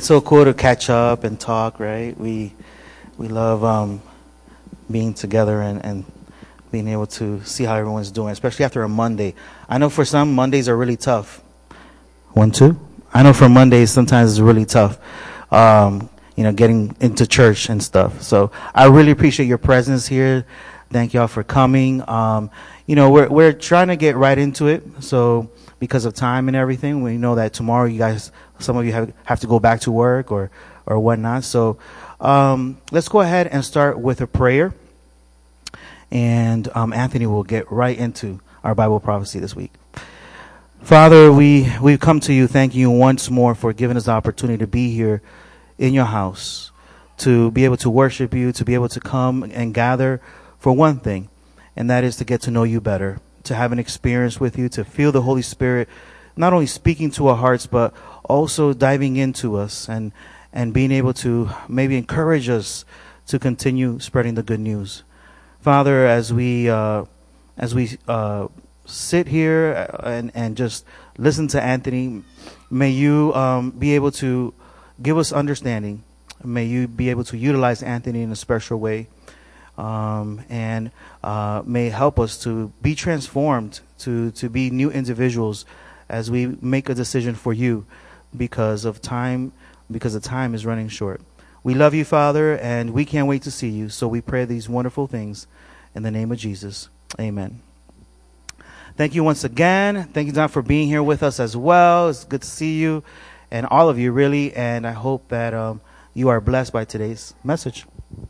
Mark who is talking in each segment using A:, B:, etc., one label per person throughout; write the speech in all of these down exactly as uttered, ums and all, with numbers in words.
A: It's so cool to catch up and talk, right? We we love um, being together and, and being able to see how everyone's doing, especially after a Monday. I know for some, Mondays are really tough. One, two. I know for Mondays, sometimes it's really tough, um, you know, getting into church and stuff. So I really appreciate your presence here. Thank y'all for coming. Um, you know, we're we're trying to get right into it. So because of time and everything, we know that tomorrow you guys, some of you have, have to go back to work or, or whatnot. So um, let's go ahead and start with a prayer. And um, Anthony will get right into our Bible prophecy this week. Father, we, we come to you thanking you once more for giving us the opportunity to be here in your house, to be able to worship you, to be able to come and gather for one thing, and that is to get to know you better, to have an experience with you, to feel the Holy Spirit not only speaking to our hearts, but also diving into us and, and being able to maybe encourage us to continue spreading the good news. Father, as we uh, as we uh, sit here and, and just listen to Anthony, may you um, be able to give us understanding. May you be able to utilize Anthony in a special way. Um, and uh, may help us to be transformed, to, to be new individuals as we make a decision for you because of time, because the time is running short. We love you, Father, and we can't wait to see you. So we pray these wonderful things in the name of Jesus. Amen. Thank you once again. Thank you, Don, for being here with us as well. It's good to see you and all of you, really. And I hope that um, you are blessed by today's message.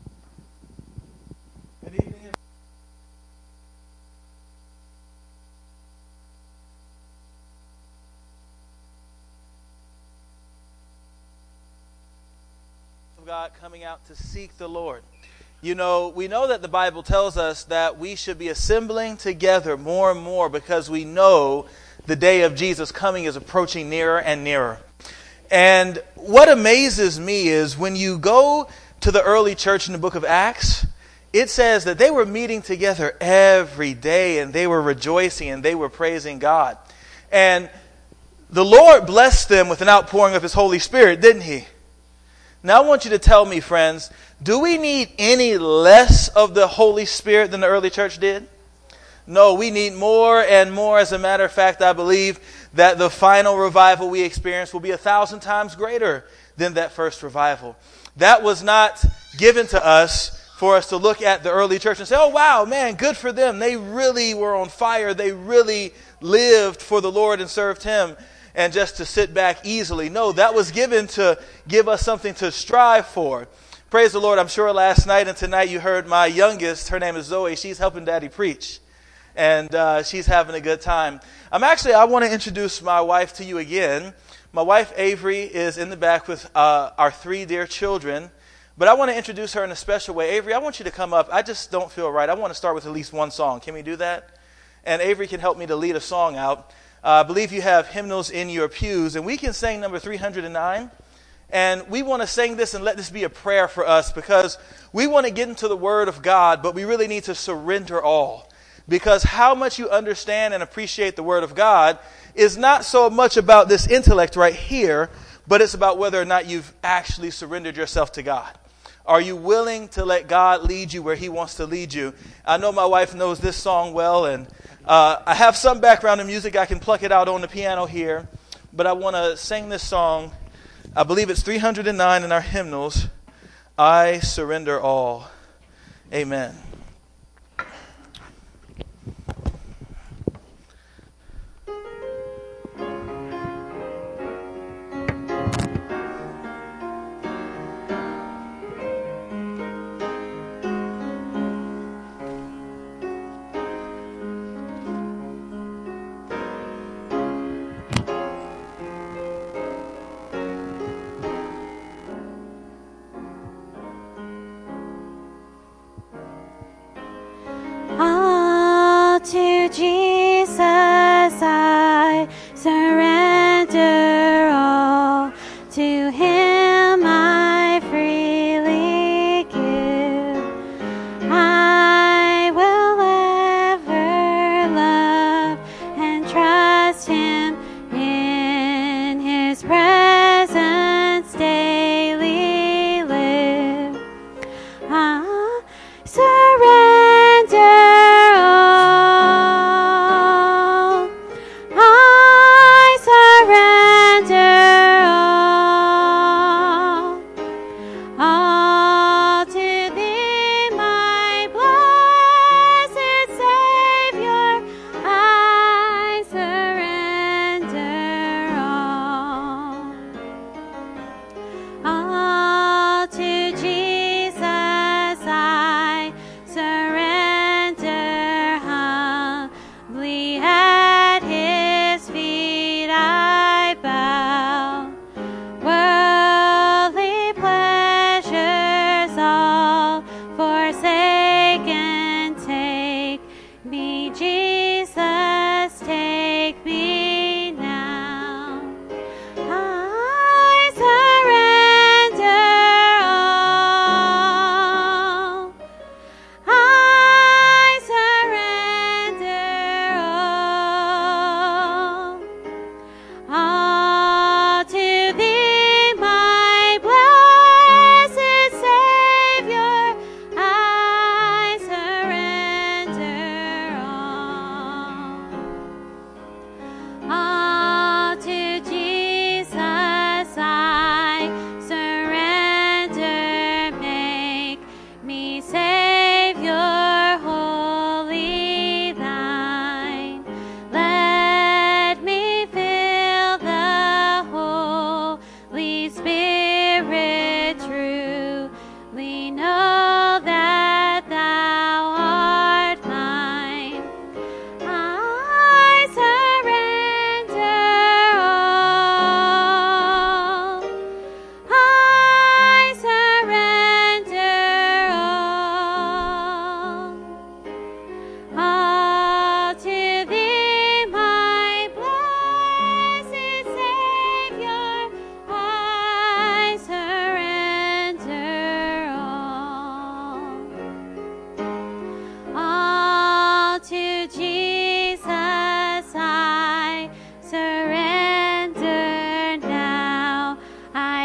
B: God coming out to seek the Lord. You know, we know that the Bible tells us that we should be assembling together more and more because we know the day of Jesus coming is approaching nearer and nearer. And what amazes me is when you go to the early church in the book of Acts, it says that they were meeting together every day and they were rejoicing and they were praising God. And the Lord blessed them with an outpouring of His Holy Spirit, didn't He? Now I want you to tell me, friends, do we need any less of the Holy Spirit than the early church did? No, we need more and more. As a matter of fact, I believe that the final revival we experience will be a thousand times greater than that first revival. That was not given to us for us to look at the early church and say, oh, wow, man, good for them. They really were on fire. They really lived for the Lord and served Him. And just to sit back easily. No, that was given to give us something to strive for. Praise the Lord. I'm sure last night and tonight you heard my youngest, her name is Zoe. She's helping Daddy preach. And uh, she's having a good time. I'm actually, I want to introduce my wife to you again. My wife, Avery, is in the back with uh, our three dear children. But I want to introduce her in a special way. Avery, I want you to come up. I just don't feel right. I want to start with at least one song. Can we do that? And Avery can help me to lead a song out. Uh, I believe you have hymnals in your pews, and we can sing number three hundred nine. And we want to sing this and let this be a prayer for us because we want to get into the Word of God, but we really need to surrender all. Because how much you understand and appreciate the Word of God is not so much about this intellect right here, but it's about whether or not you've actually surrendered yourself to God. Are you willing to let God lead you where He wants to lead you? I know my wife knows this song well, and Uh, I have some background in music. I can pluck it out on the piano here. But I want to sing this song. I believe it's three hundred nine in our hymnals. I surrender all. Amen.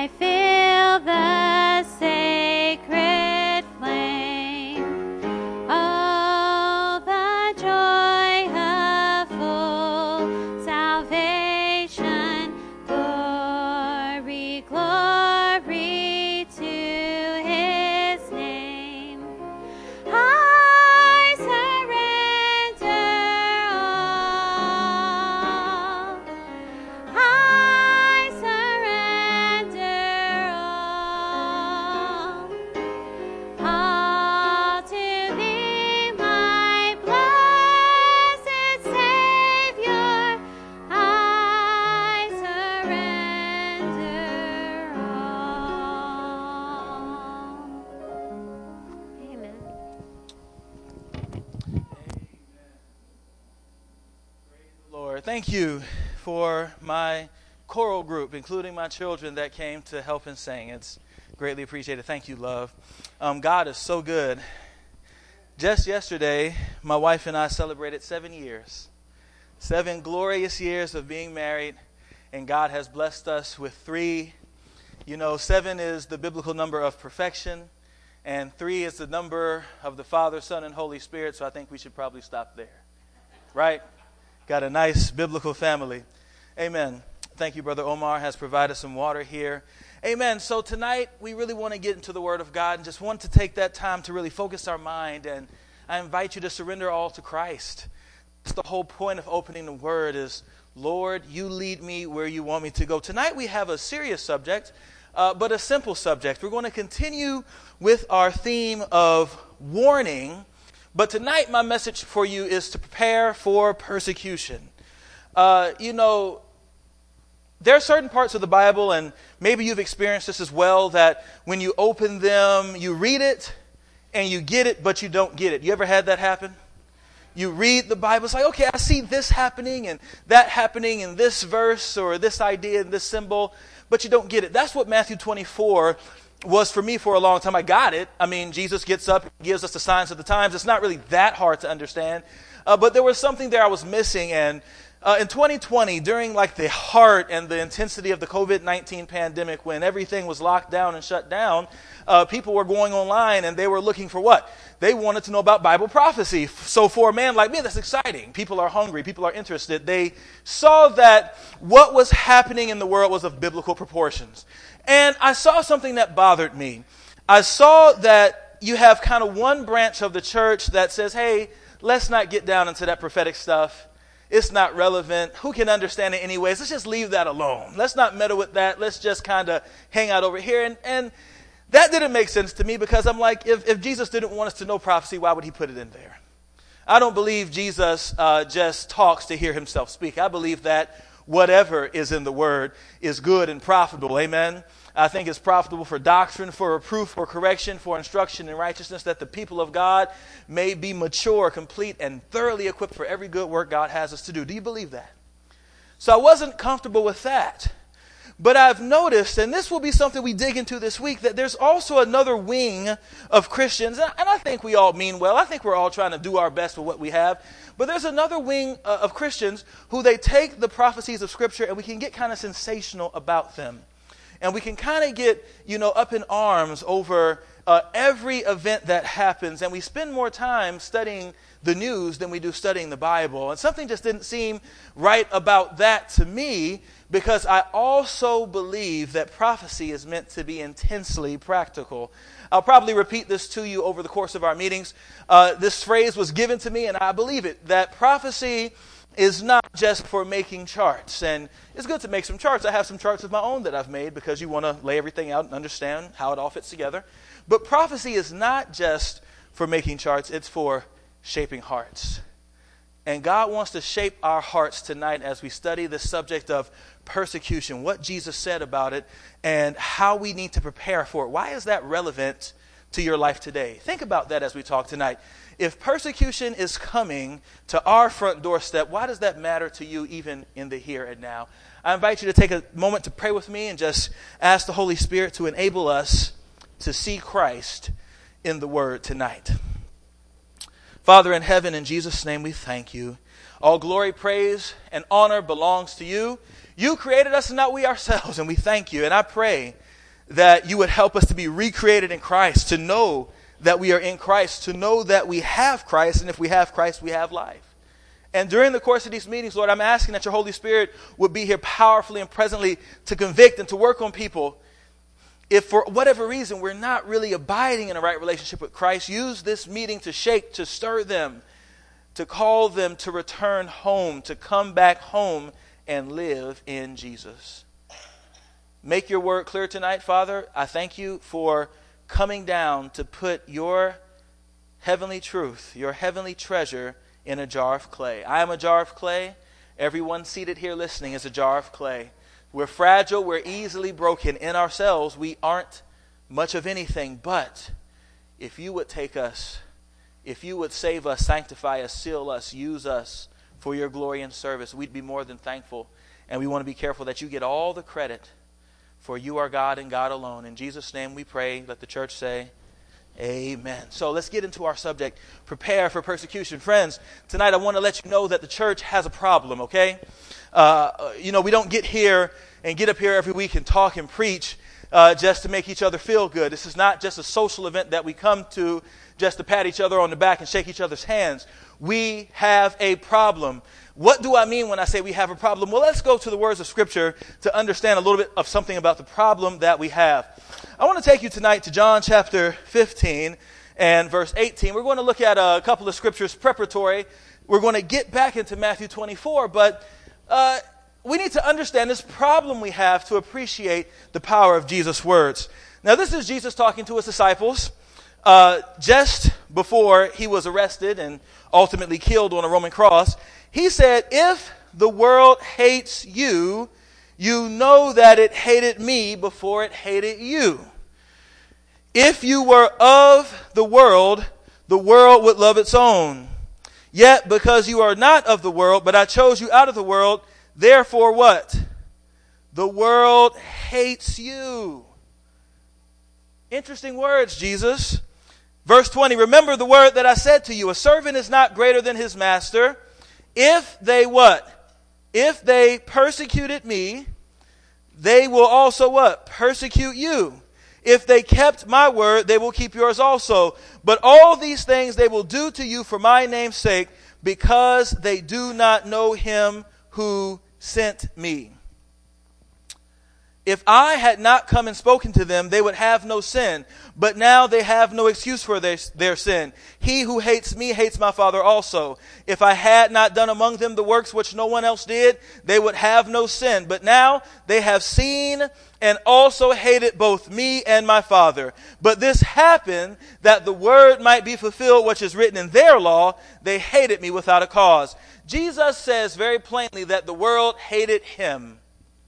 C: I feel the sacred flame. Oh, the joy of full salvation. Glory, glory to his name. I surrender all. I surrender all. All to thee, my blessed Savior. I surrender all. Amen.
B: Lord, thank you for my choral group, including my children that came to help and sing. It's greatly appreciated. Thank you, love. Um, God is so good. Just yesterday, my wife and I celebrated seven years. Seven glorious years of being married, and God has blessed us with three. You know, seven is the biblical number of perfection, and three is the number of the Father, Son, and Holy Spirit, so I think we should probably stop there. Right? Got a nice biblical family. Amen. Thank you, Brother Omar has provided some water here. Amen. So tonight we really want to get into the Word of God and just want to take that time to really focus our mind. And I invite you to surrender all to Christ. That's the whole point of opening the Word is, Lord, you lead me where you want me to go. Tonight we have a serious subject, uh, but a simple subject. We're going to continue with our theme of warning. But tonight, my message for you is to prepare for persecution. Uh, you know, there are certain parts of the Bible, and maybe you've experienced this as well, that when you open them, you read it, and you get it, but you don't get it. You ever had that happen? You read the Bible, it's like, okay, I see this happening, and that happening in this verse, or this idea, and this symbol, but you don't get it. That's what Matthew twenty-four was for me for a long time. I got it. I mean, Jesus gets up, gives us the signs of the times. It's not really that hard to understand. Uh, but there was something there I was missing. And uh, in twenty twenty, during like the heart and the intensity of the covid nineteen pandemic, when everything was locked down and shut down, uh, people were going online and they were looking for what? They wanted to know about Bible prophecy. So for a man like me, that's exciting. People are hungry. People are interested. They saw that what was happening in the world was of biblical proportions. And I saw something that bothered me. I saw that you have kind of one branch of the church that says, hey, let's not get down into that prophetic stuff. It's not relevant. Who can understand it anyways? Let's just leave that alone. Let's not meddle with that. Let's just kind of hang out over here. And, and that didn't make sense to me because I'm like, if, if Jesus didn't want us to know prophecy, why would he put it in there? I don't believe Jesus uh, just talks to hear himself speak. I believe that whatever is in the word is good and profitable. Amen. I think it's profitable for doctrine, for reproof, for correction, for instruction in righteousness, that the people of God may be mature, complete, and thoroughly equipped for every good work God has us to do. Do you believe that? So I wasn't comfortable with that. But I've noticed, and this will be something we dig into this week, that there's also another wing of Christians, and I think we all mean well. I think we're all trying to do our best with what we have. But there's another wing uh, of Christians who they take the prophecies of Scripture and we can get kind of sensational about them. And we can kind of get, you know, up in arms over uh, every event that happens. And we spend more time studying the news than we do studying the Bible. And something just didn't seem right about that to me, because I also believe that prophecy is meant to be intensely practical. I'll probably repeat this to you over the course of our meetings. Uh, this phrase was given to me, and I believe it, that prophecy is not just for making charts. And it's good to make some charts. I have some charts of my own that I've made because you want to lay everything out and understand how it all fits together. But prophecy is not just for making charts. It's for shaping hearts. And God wants to shape our hearts tonight as we study the subject of persecution, what Jesus said about it, and how we need to prepare for it. Why is that relevant to your life today? Think about that as we talk tonight. If persecution is coming to our front doorstep, why does that matter to you even in the here and now? I invite you to take a moment to pray with me and just ask the Holy Spirit to enable us to see Christ in the Word tonight. Father in heaven, in Jesus' name we thank you. All glory, praise, and honor belongs to you. You created us and not we ourselves, and we thank you. And I pray that you would help us to be recreated in Christ, to know that we are in Christ, to know that we have Christ, and if we have Christ, we have life. And during the course of these meetings, Lord, I'm asking that your Holy Spirit would be here powerfully and presently to convict and to work on people. If for whatever reason we're not really abiding in a right relationship with Christ, use this meeting to shake, to stir them, to call them to return home, to come back home and live in Jesus. Make your word clear tonight, Father. I thank you for coming down to put your heavenly truth, your heavenly treasure in a jar of clay. I am a jar of clay. Everyone seated here listening is a jar of clay. We're fragile. We're easily broken. In ourselves, we aren't much of anything. But if you would take us, if you would save us, sanctify us, seal us, use us for your glory and service, we'd be more than thankful. And we want to be careful that you get all the credit, for you are God and God alone. In Jesus' name we pray. Let the church say amen. So let's get into our subject. Prepare for persecution. Friends, tonight I want to let you know that the church has a problem, okay? Uh, you know, we don't get here and get up here every week and talk and preach uh, just to make each other feel good. This is not just a social event that we come to just to pat each other on the back and shake each other's hands. We have a problem. What do I mean when I say we have a problem? Well, let's go to the words of Scripture to understand a little bit of something about the problem that we have. I want to take you tonight to John chapter fifteen and verse eighteen. We're going to look at a couple of scriptures preparatory. We're going to get back into Matthew twenty-four, but uh, we need to understand this problem we have to appreciate the power of Jesus' words. Now, this is Jesus talking to his disciples uh, just before he was arrested and ultimately killed on a Roman cross. He said, if the world hates you, you know that it hated me before it hated you. If you were of the world, the world would love its own. Yet because you are not of the world, but I chose you out of the world, therefore what? The world hates you. Interesting words, Jesus. Verse twenty, remember the word that I said to you, a servant is not greater than his master. If they what? If they persecuted me, they will also what? Persecute you. If they kept my word, they will keep yours also. But all these things they will do to you for my name's sake, because they do not know him who sent me. If I had not come and spoken to them, they would have no sin. But now they have no excuse for their, their sin. He who hates me hates my Father also. If I had not done among them the works which no one else did, they would have no sin. But now they have seen and also hated both me and my Father. But this happened that the word might be fulfilled which is written in their law. They hated me without a cause. Jesus says very plainly that the world hated him.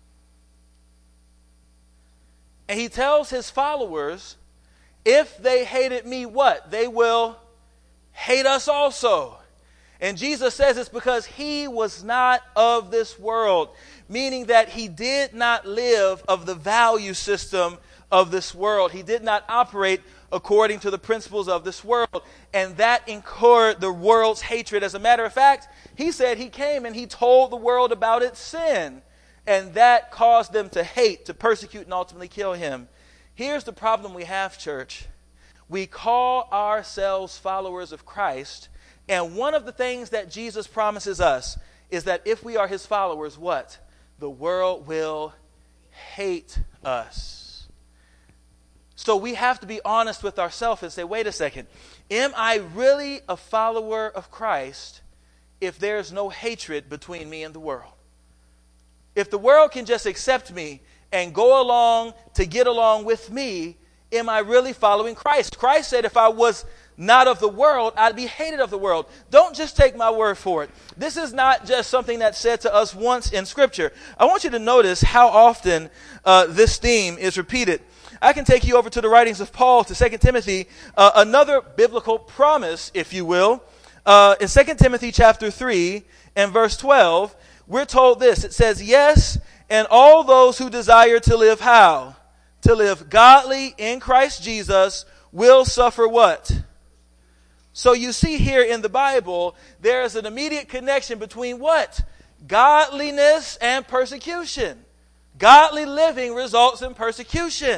B: And he tells his followers, if they hated me, what? They will hate us also. And Jesus says it's because he was not of this world, meaning that he did not live of the value system of this world. He did not operate according to the principles of this world. And that incurred the world's hatred. As a matter of fact, he said he came and he told the world about its sin. And that caused them to hate, to persecute, and ultimately kill him. Here's the problem we have, church. We call ourselves followers of Christ. And one of the things that Jesus promises us is that if we are his followers, what? The world will hate us. So we have to be honest with ourselves and say, wait a second. Am I really a follower of Christ if there's no hatred between me and the world? If the world can just accept me and go along to get along with me, am I really following Christ? Christ said if I was not of the world, I'd be hated of the world. Don't just take my word for it. This is not just something that's said to us once in Scripture. I want you to notice how often uh, this theme is repeated. I can take you over to the writings of Paul to Second Timothy, uh, another biblical promise, if you will. Uh, in Second Timothy chapter three and verse twelve, we're told this. It says, yes, and all those who desire to live how? To live godly in Christ Jesus will suffer what? So you see here in the Bible, there is an immediate connection between what? Godliness and persecution. Godly living results in persecution.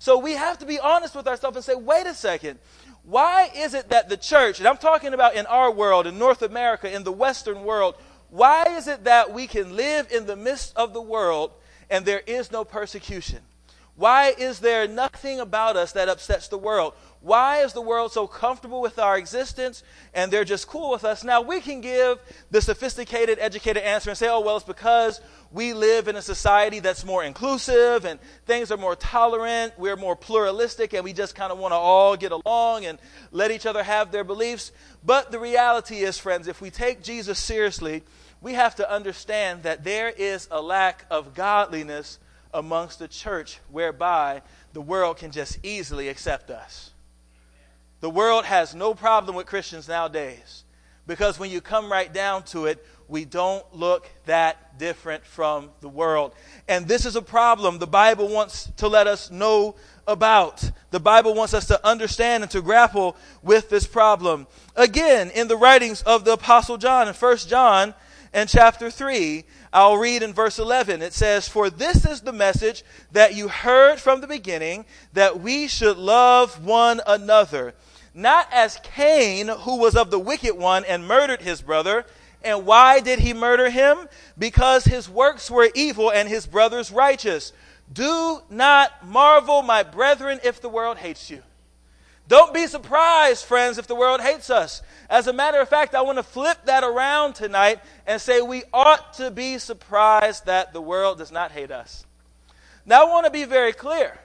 B: So we have to be honest with ourselves and say, wait a second. Why is it that the church, and I'm talking about in our world, in North America, in the Western world, why is it that we can live in the midst of the world and there is no persecution? Why is there nothing about us that upsets the world? Why is the world so comfortable with our existence and they're just cool with us? Now, we can give the sophisticated, educated answer and say, oh, well, it's because we live in a society that's more inclusive and things are more tolerant, we're more pluralistic, and we just kind of want to all get along and let each other have their beliefs. But the reality is, friends, if we take Jesus seriously, we have to understand that there is a lack of godliness amongst the church whereby the world can just easily accept us. The world has no problem with Christians nowadays because when you come right down to it, we don't look that different from the world. And this is a problem the Bible wants to let us know about. The Bible wants us to understand and to grapple with this problem. Again, in the writings of the Apostle John in First John and chapter three, I'll read in verse eleven. It says, "For this is the message that you heard from the beginning, that we should love one another. Not as Cain, who was of the wicked one and murdered his brother. And why did he murder him? Because his works were evil and his brother's righteous. Do not marvel, my brethren, if the world hates you." Don't be surprised, friends, if the world hates us. As a matter of fact, I want to flip that around tonight and say we ought to be surprised that the world does not hate us. Now, I want to be very clear.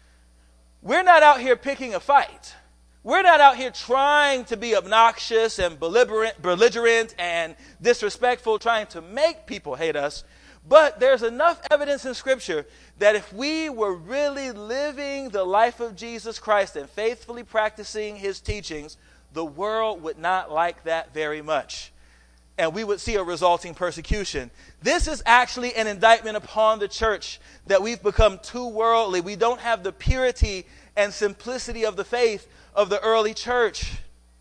B: We're not out here picking a fight. We're not out here trying to be obnoxious and belligerent, belligerent and disrespectful, trying to make people hate us. But there's enough evidence in Scripture that if we were really living the life of Jesus Christ and faithfully practicing His teachings, the world would not like that very much. And we would see a resulting persecution. This is actually an indictment upon the church that we've become too worldly. We don't have the purity and simplicity of the faith of the early church.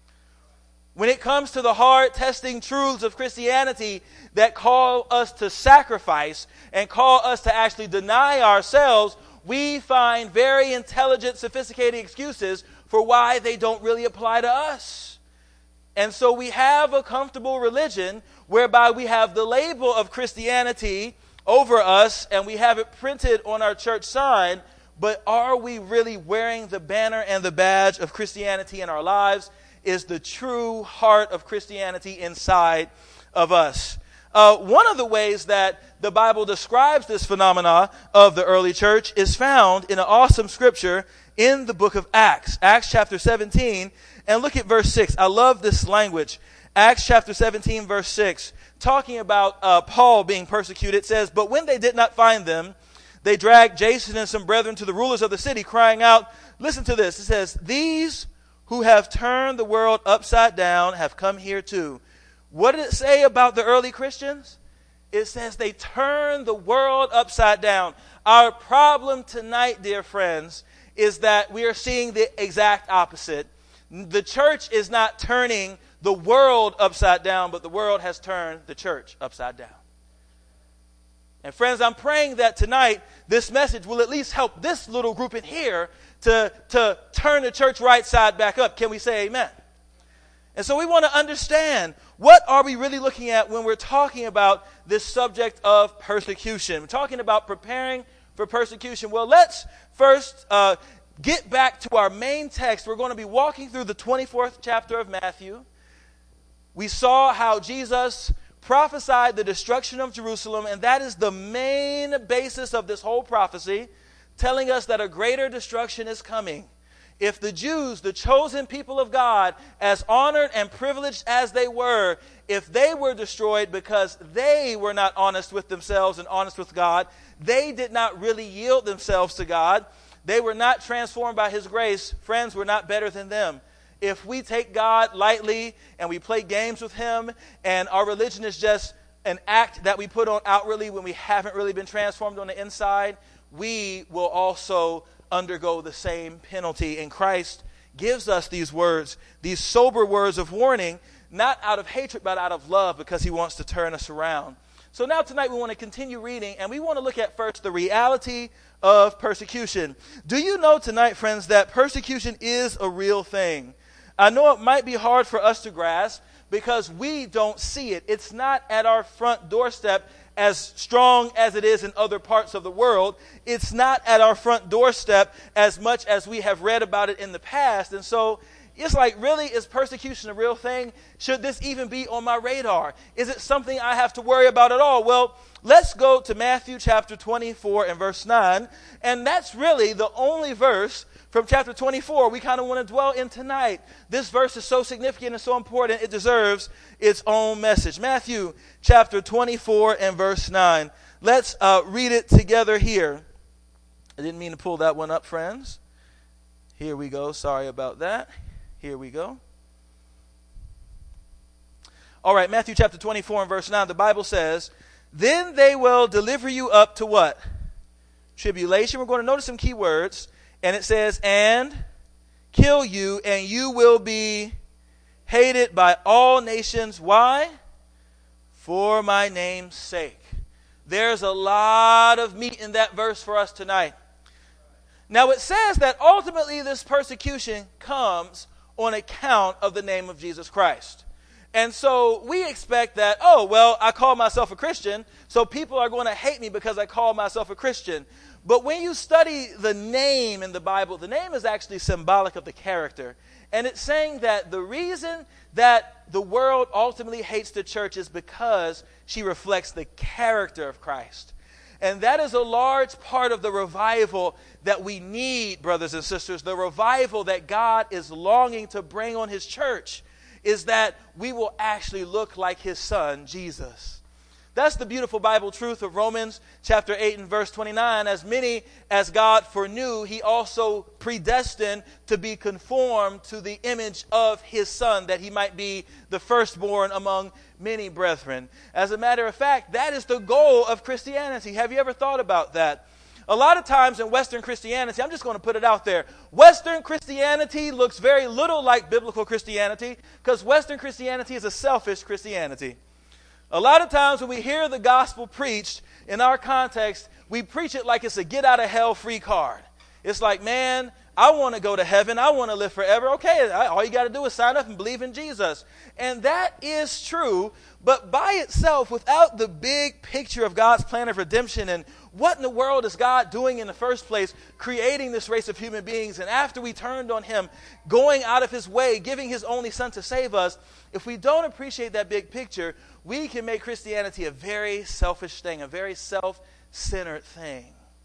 B: When it comes to the hard testing truths of Christianity that call us to sacrifice and call us to actually deny ourselves, we find very intelligent, sophisticated excuses for why they don't really apply to us. And so we have a comfortable religion whereby we have the label of Christianity over us and we have it printed on our church sign, but are we really wearing the banner and the badge of Christianity in our lives? Is the true heart of Christianity inside of us? Uh, one of the ways that the Bible describes this phenomena of the early church is found in an awesome scripture in the book of Acts. Acts chapter seventeen, and look at verse six. I love this language. Acts chapter seventeen, verse six, talking about uh, Paul being persecuted, says, "But when they did not find them, they dragged Jason and some brethren to the rulers of the city, crying out," listen to this, it says, "These who have turned the world upside down have come here too." What did it say about the early Christians? It says they turned the world upside down. Our problem tonight, dear friends, is that we are seeing the exact opposite. The church is not turning the world upside down, but the world has turned the church upside down. And friends, I'm praying that tonight this message will at least help this little group in here to, to turn the church right side back up. Can we say amen? And so we want to understand, what are we really looking at when we're talking about this subject of persecution? We're talking about preparing for persecution. Well, let's first uh, get back to our main text. We're going to be walking through the twenty-fourth chapter of Matthew. We saw how Jesus prophesied the destruction of Jerusalem, and that is the main basis of this whole prophecy, telling us that a greater destruction is coming. If the Jews, the chosen people of God, as honored and privileged as they were, if they were destroyed because they were not honest with themselves and honest with God, they did not really yield themselves to God, they were not transformed by His grace, friends, we're not better than them. If we take God lightly and we play games with Him and our religion is just an act that we put on outwardly when we haven't really been transformed on the inside, we will also undergo the same penalty. And Christ gives us these words, these sober words of warning, not out of hatred but out of love, because He wants to turn us around. So now tonight we want to continue reading, and we want to look at first the reality of persecution. Do you know tonight, friends, that persecution is a real thing? I know it might be hard for us to grasp because we don't see it. It's not at our front doorstep as strong as it is in other parts of the world. It's not at our front doorstep as much as we have read about it in the past. And so it's like, really, is persecution a real thing? Should this even be on my radar? Is it something I have to worry about at all? Well, let's go to Matthew chapter twenty-four and verse nine. And that's really the only verse from chapter twenty-four we kind of want to dwell in tonight. This verse is so significant and so important, it deserves its own message. Matthew chapter twenty-four and verse nine. Let's uh, read it together here. I didn't mean to pull that one up, friends. Here we go. Sorry about that. Here we go. All right, Matthew chapter twenty-four and verse nine, the Bible says, "Then they will deliver you up to" what? Tribulation. We're going to notice some key words. And it says, "and kill you, and you will be hated by all nations." Why? "For my name's sake." There's a lot of meat in that verse for us tonight. Now it says that ultimately this persecution comes on account of the name of Jesus Christ. And so we expect that, oh, well, I call myself a Christian, so people are going to hate me because I call myself a Christian. But when you study the name in the Bible, the name is actually symbolic of the character. And it's saying that the reason that the world ultimately hates the church is because she reflects the character of Christ. And that is a large part of the revival that we need, brothers and sisters. The revival that God is longing to bring on his church is that we will actually look like his son, Jesus. That's the beautiful Bible truth of Romans chapter eight and verse twenty-nine. As many as God foreknew, he also predestined to be conformed to the image of his son, that he might be the firstborn among many brethren. As a matter of fact, that is the goal of Christianity. Have you ever thought about that? A lot of times in Western Christianity, I'm just going to put it out there, Western Christianity looks very little like biblical Christianity because Western Christianity is a selfish Christianity. A lot of times when we hear the gospel preached in our context, we preach it like it's a get out of hell free card. It's like, man, I want to go to heaven. I want to live forever. Okay, all you got to do is sign up and believe in Jesus. And that is true, but by itself, without the big picture of God's plan of redemption and what in the world is God doing in the first place, creating this race of human beings, and after we turned on him, going out of his way, giving his only son to save us, if we don't appreciate that big picture, we can make Christianity a very selfish thing, a very self-centered thing.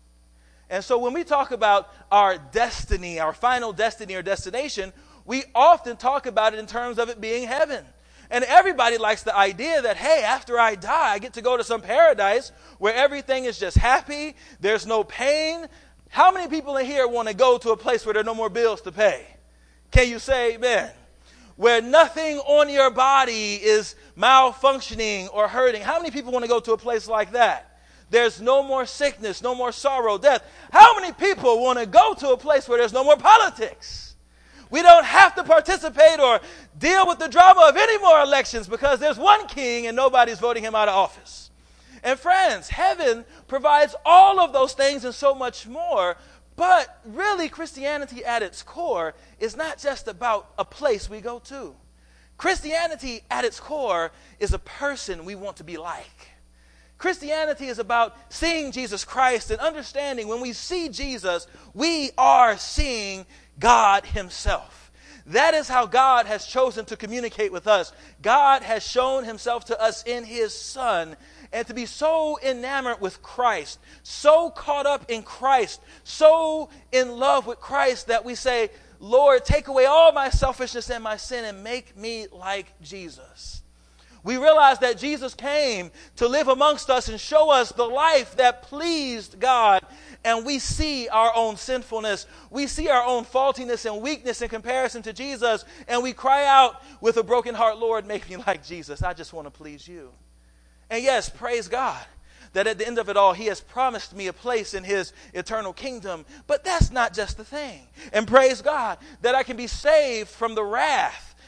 B: And so when we talk about our destiny, our final destiny or destination, we often talk about it in terms of it being heaven. And everybody likes the idea that, hey, after I die, I get to go to some paradise where everything is just happy, there's no pain. How many people in here want to go to a place where there are no more bills to pay? Can you say amen? Where nothing on your body is malfunctioning or hurting. How many people want to go to a place like that? There's no more sickness, no more sorrow, death. How many people want to go to a place where there's no more politics? We don't have to participate or deal with the drama of any more elections because there's one king and nobody's voting him out of office. And friends, heaven provides all of those things and so much more. But really, Christianity at its core is not just about a place we go to. Christianity at its core is a person we want to be like. Christianity is about seeing Jesus Christ and understanding when we see Jesus, we are seeing God himself. That is how God has chosen to communicate with us. God has shown himself to us in his Son. And to be so enamored with Christ, so caught up in Christ, so in love with Christ that we say, Lord, take away all my selfishness and my sin and make me like Jesus. We realize that Jesus came to live amongst us and show us the life that pleased God. And we see our own sinfulness. We see our own faultiness and weakness in comparison to Jesus. And we cry out with a broken heart, Lord, make me like Jesus. I just want to please you. And yes, praise God that at the end of it all, he has promised me a place in his eternal kingdom. But that's not just the thing. And praise God that I can be saved from the wrath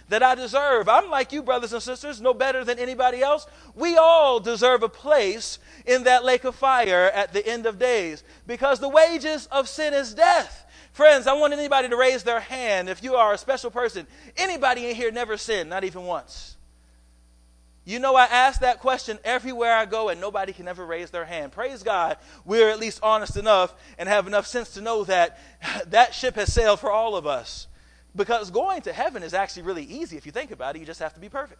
B: that I deserve. I'm like you, brothers and sisters, no better than anybody else. We all deserve a place in that lake of fire at the end of days, because the wages of sin is death. Friends, I want anybody to raise their hand if you are a special person. Anybody in here never sinned, not even once? You know, I ask that question everywhere I go, and nobody can ever raise their hand. Praise God, we're at least honest enough and have enough sense to know that that ship has sailed for all of us. Because going to heaven is actually really easy if you think about it. You just have to be perfect.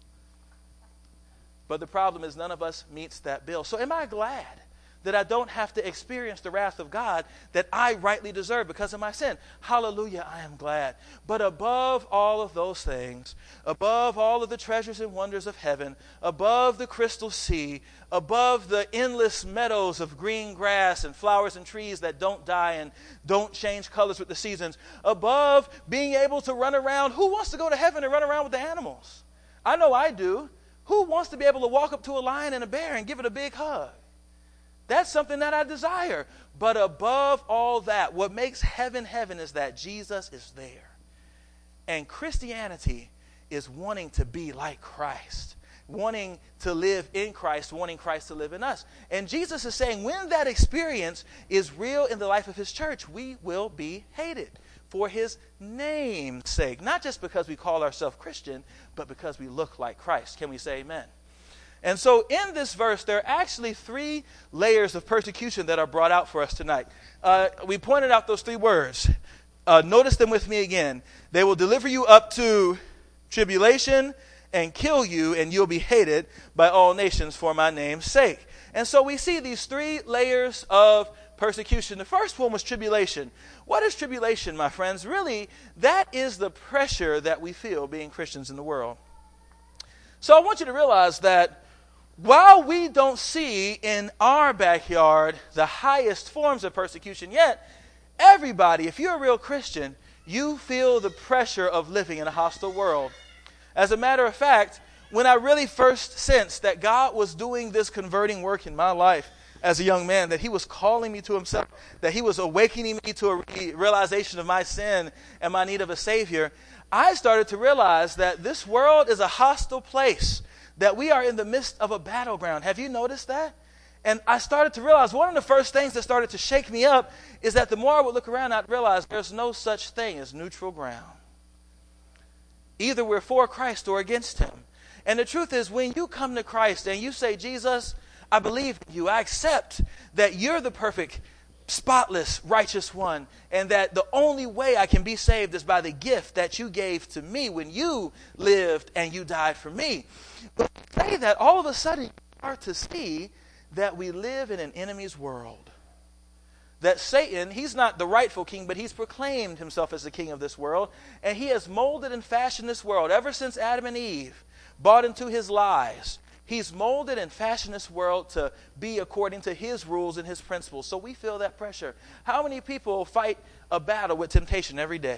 B: But the problem is none of us meets that bill. So am I glad that I don't have to experience the wrath of God that I rightly deserve because of my sin? Hallelujah, I am glad. But above all of those things, above all of the treasures and wonders of heaven, above the crystal sea, above the endless meadows of green grass and flowers and trees that don't die and don't change colors with the seasons, above being able to run around, who wants to go to heaven and run around with the animals? I know I do. Who wants to be able to walk up to a lion and a bear and give it a big hug? That's something that I desire. But above all that, what makes heaven heaven is that Jesus is there. And Christianity is wanting to be like Christ, wanting to live in Christ, wanting Christ to live in us. And Jesus is saying when that experience is real in the life of his church, we will be hated for his name's sake. Not just because we call ourselves Christian, but because we look like Christ. Can we say amen? And so in this verse, there are actually three layers of persecution that are brought out for us tonight. Uh, we pointed out those three words. Uh, notice them with me again. They will deliver you up to tribulation and kill you, and you'll be hated by all nations for my name's sake. And so we see these three layers of persecution. The first one was tribulation. What is tribulation, my friends? Really, that is the pressure that we feel being Christians in the world. So I want you to realize that while we don't see in our backyard the highest forms of persecution yet, everybody, if you're a real Christian, you feel the pressure of living in a hostile world. As a matter of fact, when I really first sensed that God was doing this converting work in my life as a young man, that he was calling me to himself, that he was awakening me to a realization of my sin and my need of a Savior, I started to realize that this world is a hostile place, that we are in the midst of a battleground. Have you noticed that? And I started to realize one of the first things that started to shake me up is that the more I would look around, I'd realize there's no such thing as neutral ground. Either we're for Christ or against him. And the truth is, when you come to Christ and you say, Jesus, I believe in you, I accept that you're the perfect, spotless, righteous one, and that the only way I can be saved is by the gift that you gave to me when you lived and you died for me. But say that, all of a sudden you start to see that we live in an enemy's world. That Satan, he's not the rightful king, but he's proclaimed himself as the king of this world. And he has molded and fashioned this world ever since Adam and Eve bought into his lies. He's molded and fashioned this world to be according to his rules and his principles. So we feel that pressure. How many people fight a battle with temptation every day?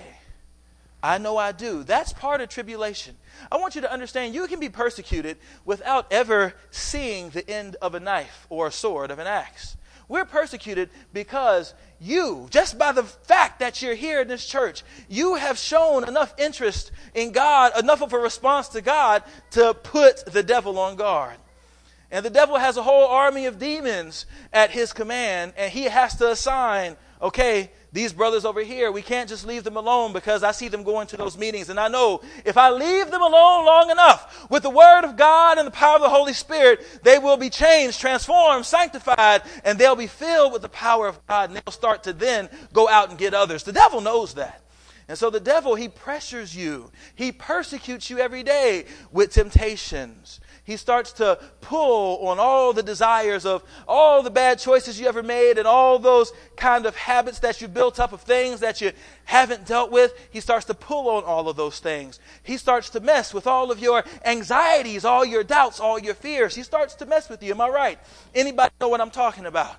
B: I know I do. That's part of tribulation. I want you to understand you can be persecuted without ever seeing the end of a knife or a sword of an axe. We're persecuted because you, just by the fact that you're here in this church, you have shown enough interest in God, enough of a response to God to put the devil on guard. And the devil has a whole army of demons at his command, and he has to assign, okay, these brothers over here, we can't just leave them alone because I see them going to those meetings. And I know if I leave them alone long enough with the word of God and the power of the Holy Spirit, they will be changed, transformed, sanctified, and they'll be filled with the power of God. And they'll start to then go out and get others. The devil knows that. And so the devil, he pressures you. He persecutes you every day with temptations. He starts to pull on all the desires of all the bad choices you ever made and all those kind of habits that you built up of things that you haven't dealt with. He starts to pull on all of those things. He starts to mess with all of your anxieties, all your doubts, all your fears. He starts to mess with you. Am I right? Anybody know what I'm talking about?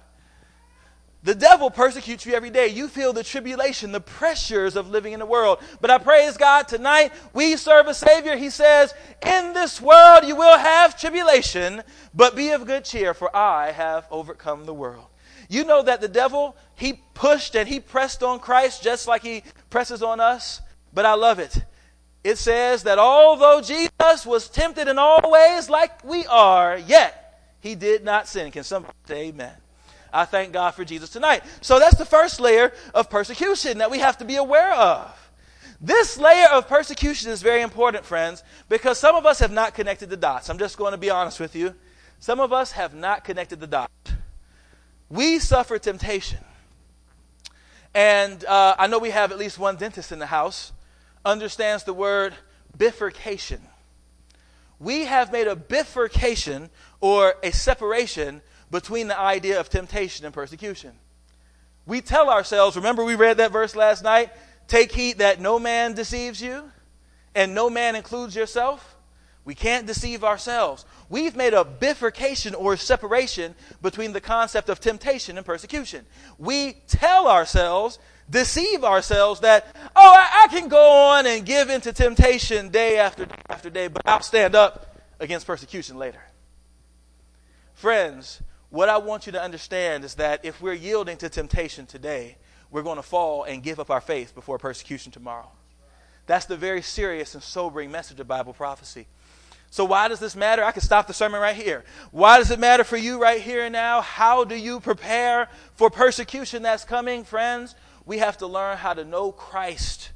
B: The devil persecutes you every day. You feel the tribulation, the pressures of living in the world. But I praise God tonight, we serve a Savior. He says, in this world you will have tribulation, but be of good cheer, for I have overcome the world. You know that the devil, he pushed and he pressed on Christ just like he presses on us. But I love it. It says that although Jesus was tempted in all ways like we are, yet he did not sin. Can somebody say amen? I thank God for Jesus tonight. So that's the first layer of persecution that we have to be aware of. This layer of persecution is very important, friends, because some of us have not connected the dots. I'm just going to be honest with you. Some of us have not connected the dots. We suffer temptation. And uh, I know we have at least one dentist in the house, understands the word bifurcation. We have made a bifurcation or a separation between the idea of temptation and persecution. We tell ourselves, remember we read that verse last night, take heed that no man deceives you and no man includes yourself. We can't deceive ourselves. We've made a bifurcation or separation between the concept of temptation and persecution. We tell ourselves, deceive ourselves that, oh, I, I can go on and give into temptation day after day after day, but I'll stand up against persecution later. Friends, what I want you to understand is that if we're yielding to temptation today, we're going to fall and give up our faith before persecution tomorrow. That's the very serious and sobering message of Bible prophecy. So why does this matter? I can stop the sermon right here. Why does it matter for you right here and now? How do you prepare for persecution that's coming, friends? We have to learn how to know Christ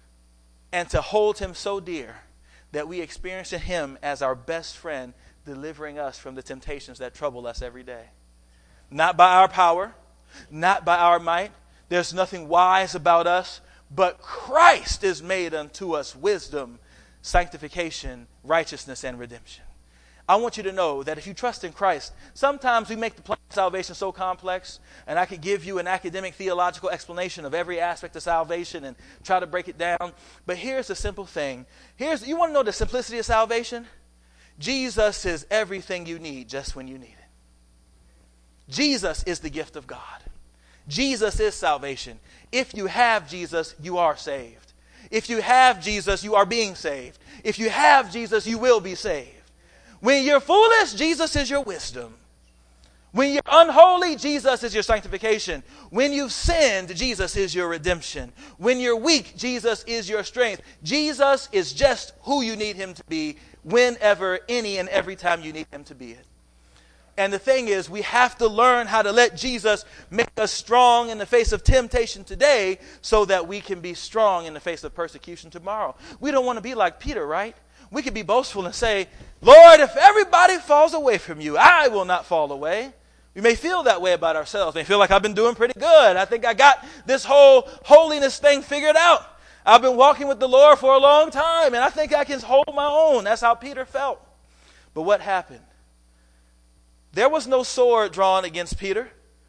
B: and to hold him so dear that we experience him as our best friend, delivering us from the temptations that trouble us every day. Not by our power, not by our might. There's nothing wise about us, but Christ is made unto us wisdom, sanctification, righteousness, and redemption. I want you to know that if you trust in Christ, sometimes we make the plan of salvation so complex, and I could give you an academic theological explanation of every aspect of salvation and try to break it down. But here's the simple thing. Here's, you want to know the simplicity of salvation? Jesus is everything you need just when you need it. Jesus is the gift of God. Jesus is salvation. If you have Jesus, you are saved. If you have Jesus, you are being saved. If you have Jesus, you will be saved. When you're foolish, Jesus is your wisdom. When you're unholy, Jesus is your sanctification. When you've sinned, Jesus is your redemption. When you're weak, Jesus is your strength. Jesus is just who you need him to be whenever, any, and every time you need him to be it. And the thing is, we have to learn how to let Jesus make us strong in the face of temptation today so that we can be strong in the face of persecution tomorrow. We don't want to be like Peter, right? We could be boastful and say, Lord, if everybody falls away from you, I will not fall away. We may feel that way about ourselves. We may feel like I've been doing pretty good. I think I got this whole holiness thing figured out. I've been walking with the Lord for a long time, and I think I can hold my own. That's how Peter felt. But what happened? There was no sword drawn against Peter.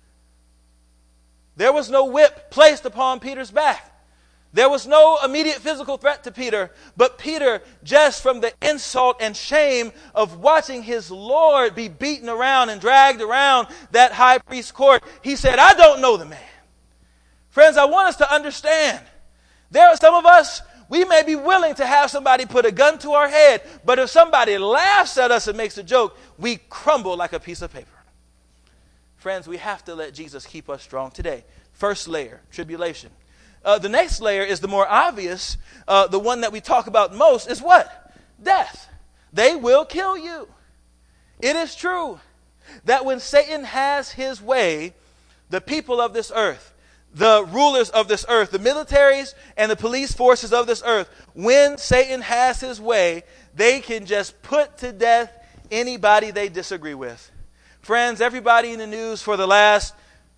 B: There was no whip placed upon Peter's back. There was no immediate physical threat to Peter. But Peter, just from the insult and shame of watching his Lord be beaten around and dragged around that high priest's court, he said, I don't know the man. Friends, I want us to understand. There are some of us, we may be willing to have somebody put a gun to our head, but if somebody laughs at us and makes a joke, we crumble like a piece of paper. Friends, we have to let Jesus keep us strong today. First layer, tribulation. Uh, the next layer is the more obvious. Uh, the one that we talk about most is what? Death. They will kill you. It is true that when Satan has his way, the people of this earth, the rulers of this earth, the militaries and the police forces of this earth, when Satan has his way, they can just put to death anybody they disagree with. Friends, everybody in the news for the last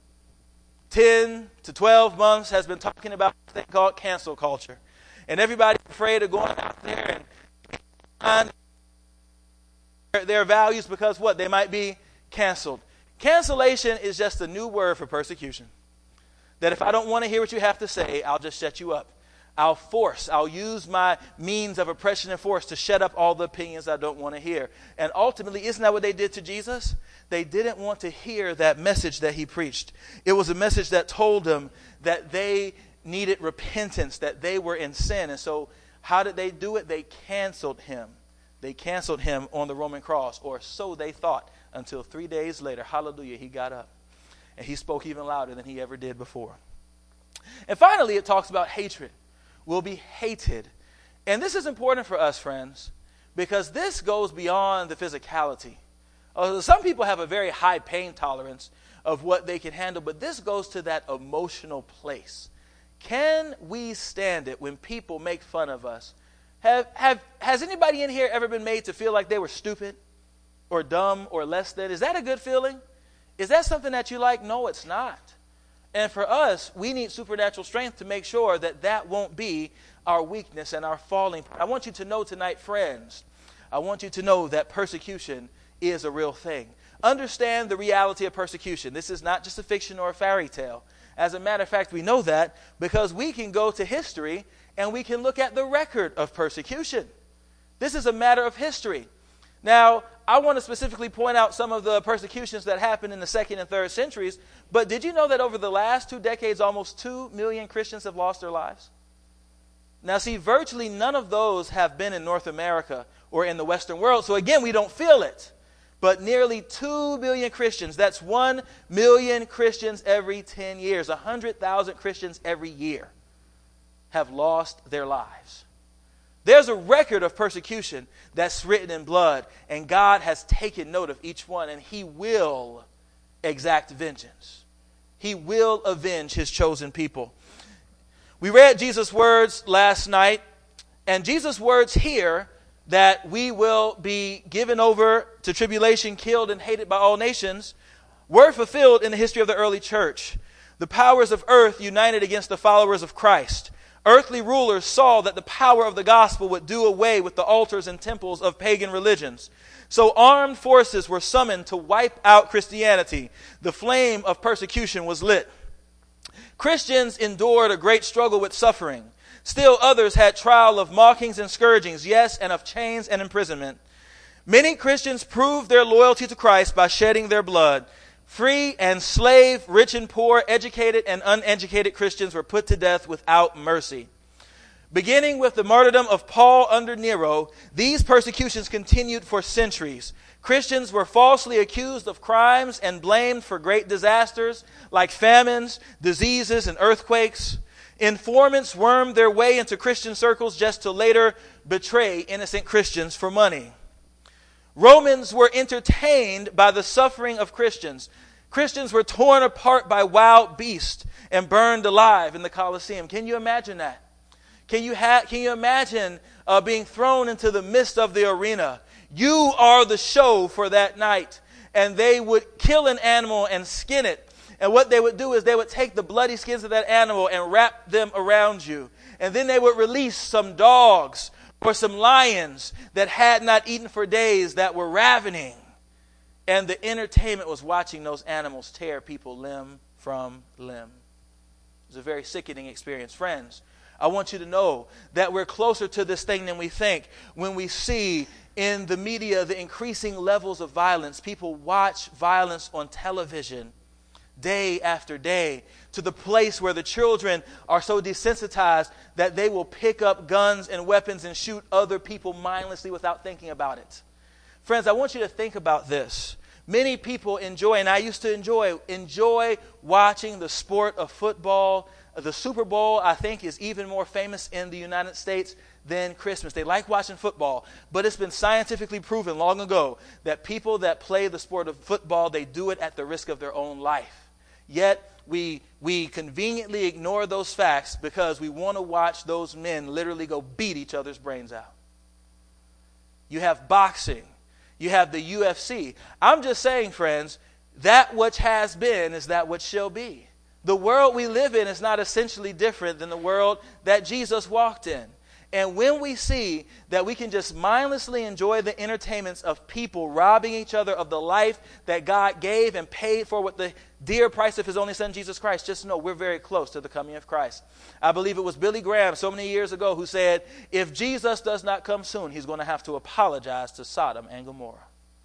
B: ten to twelve months has been talking about what they call cancel culture. And everybody's afraid of going out there and their values because what? They might be canceled. Cancellation is just a new word for persecution. That if I don't want to hear what you have to say, I'll just shut you up. I'll force, I'll use my means of oppression and force to shut up all the opinions I don't want to hear. And ultimately, isn't that what they did to Jesus? They didn't want to hear that message that he preached. It was a message that told them that they needed repentance, that they were in sin. And so how did they do it? They canceled him. They canceled him on the Roman cross, or so they thought, until three days later, hallelujah, he got up. And he spoke even louder than he ever did before. And finally, it talks about hatred. Will be hated. And this is important for us, friends, because this goes beyond the physicality. Uh, some people have a very high pain tolerance of what they can handle, but this goes to that emotional place. Can we stand it when people make fun of us? Have, have, has anybody in here ever been made to feel like they were stupid or dumb or less than? Is that a good feeling? Is that something that you like? No, it's not. And for us, we need supernatural strength to make sure that that won't be our weakness and our falling. I want you to know tonight, friends, I want you to know that persecution is a real thing. Understand the reality of persecution. This is not just a fiction or a fairy tale. As a matter of fact, we know that because we can go to history and we can look at the record of persecution. This is a matter of history. Now, I want to specifically point out some of the persecutions that happened in the second and third centuries, but did you know that over the last two decades, almost two million Christians have lost their lives? Now, see, virtually none of those have been in North America or in the Western world, so again, we don't feel it. But nearly two billion Christians, that's one million Christians every ten years, one hundred thousand Christians every year have lost their lives. There's a record of persecution that's written in blood, and God has taken note of each one, and He will exact vengeance. He will avenge His chosen people. We read Jesus' words last night, and Jesus' words here that we will be given over to tribulation, killed and hated by all nations, were fulfilled in the history of the early church. The powers of earth united against the followers of Christ. Earthly rulers saw that the power of the gospel would do away with the altars and temples of pagan religions. So armed forces were summoned to wipe out Christianity. The flame of persecution was lit. Christians endured a great struggle with suffering. Still others had trial of mockings and scourgings, yes, and of chains and imprisonment. Many Christians proved their loyalty to Christ by shedding their blood. Free and slave, rich and poor, educated and uneducated Christians were put to death without mercy. Beginning with the martyrdom of Paul under Nero, these persecutions continued for centuries. Christians were falsely accused of crimes and blamed for great disasters like famines, diseases, and earthquakes. Informants wormed their way into Christian circles just to later betray innocent Christians for money. Romans were entertained by the suffering of Christians. Christians were torn apart by wild beasts and burned alive in the Colosseum. Can you imagine that? Can you, ha- can you imagine uh, being thrown into the midst of the arena? You are the show for that night. And they would kill an animal and skin it. And what they would do is they would take the bloody skins of that animal and wrap them around you. And then they would release some dogs or some lions that had not eaten for days that were ravening. And the entertainment was watching those animals tear people limb from limb. It was a very sickening experience. Friends, I want you to know that we're closer to this thing than we think when we see in the media the increasing levels of violence. People watch violence on television day after day, to the place where the children are so desensitized that they will pick up guns and weapons and shoot other people mindlessly without thinking about it. Friends, I want you to think about this. Many people enjoy, and I used to enjoy, enjoy watching the sport of football. The Super Bowl, I think, is even more famous in the United States than Christmas. They like watching football, but it's been scientifically proven long ago that people that play the sport of football, they do it at the risk of their own life. Yet we we conveniently ignore those facts because we want to watch those men literally go beat each other's brains out. You have boxing. You have the U F C. I'm just saying, friends, that which has been is that which shall be. The world we live in is not essentially different than the world that Jesus walked in. And when we see that we can just mindlessly enjoy the entertainments of people robbing each other of the life that God gave and paid for with the dear price of His only Son, Jesus Christ, just know we're very close to the coming of Christ. I believe it was Billy Graham so many years ago who said, if Jesus does not come soon, He's going to have to apologize to Sodom and Gomorrah.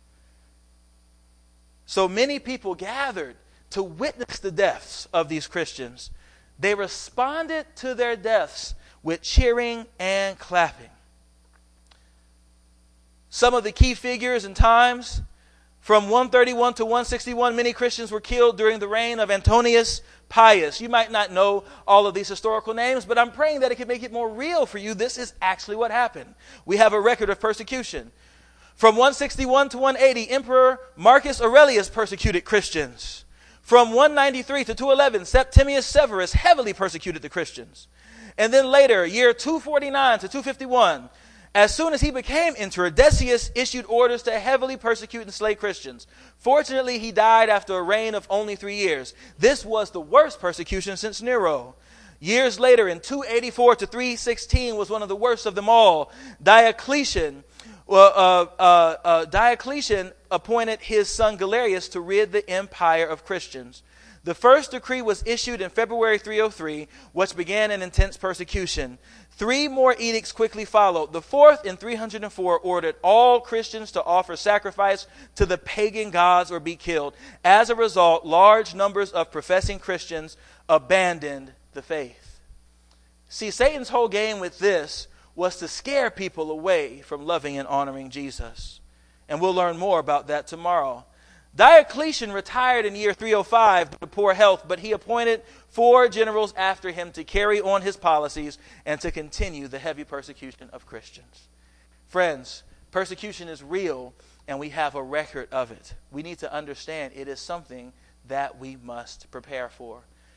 B: So many people gathered to witness the deaths of these Christians. They responded to their deaths with cheering and clapping. Some of the key figures and times, From one thirty-one to one sixty-one, many Christians were killed during the reign of Antonius Pius. You might not know all of these historical names, but I'm praying that it can make it more real for you. This is actually what happened. We have a record of persecution. From one sixty-one to one eighty, Emperor Marcus Aurelius persecuted Christians. From one ninety-three to two eleven, Septimius Severus heavily persecuted the Christians. And then later, year two forty-nine to two fifty-one, as soon as he became emperor, Decius issued orders to heavily persecute and slay Christians. Fortunately, he died after a reign of only three years. This was the worst persecution since Nero. Years later, in two eighty-four to three sixteen, was one of the worst of them all. Diocletian, uh, uh, uh, uh, Diocletian appointed his son Galerius to rid the empire of Christians. The first decree was issued in February three oh three, which began an intense persecution. Three more edicts quickly followed. The fourth, in three hundred four, ordered all Christians to offer sacrifice to the pagan gods or be killed. As a result, large numbers of professing Christians abandoned the faith. See, Satan's whole game with this was to scare people away from loving and honoring Jesus. And we'll learn more about that tomorrow. Diocletian retired in year three oh five due to poor health, but he appointed four generals after him to carry on his policies and to continue the heavy persecution of Christians. Friends, persecution is real, and we have a record of it. We need to understand it is something that we must prepare for.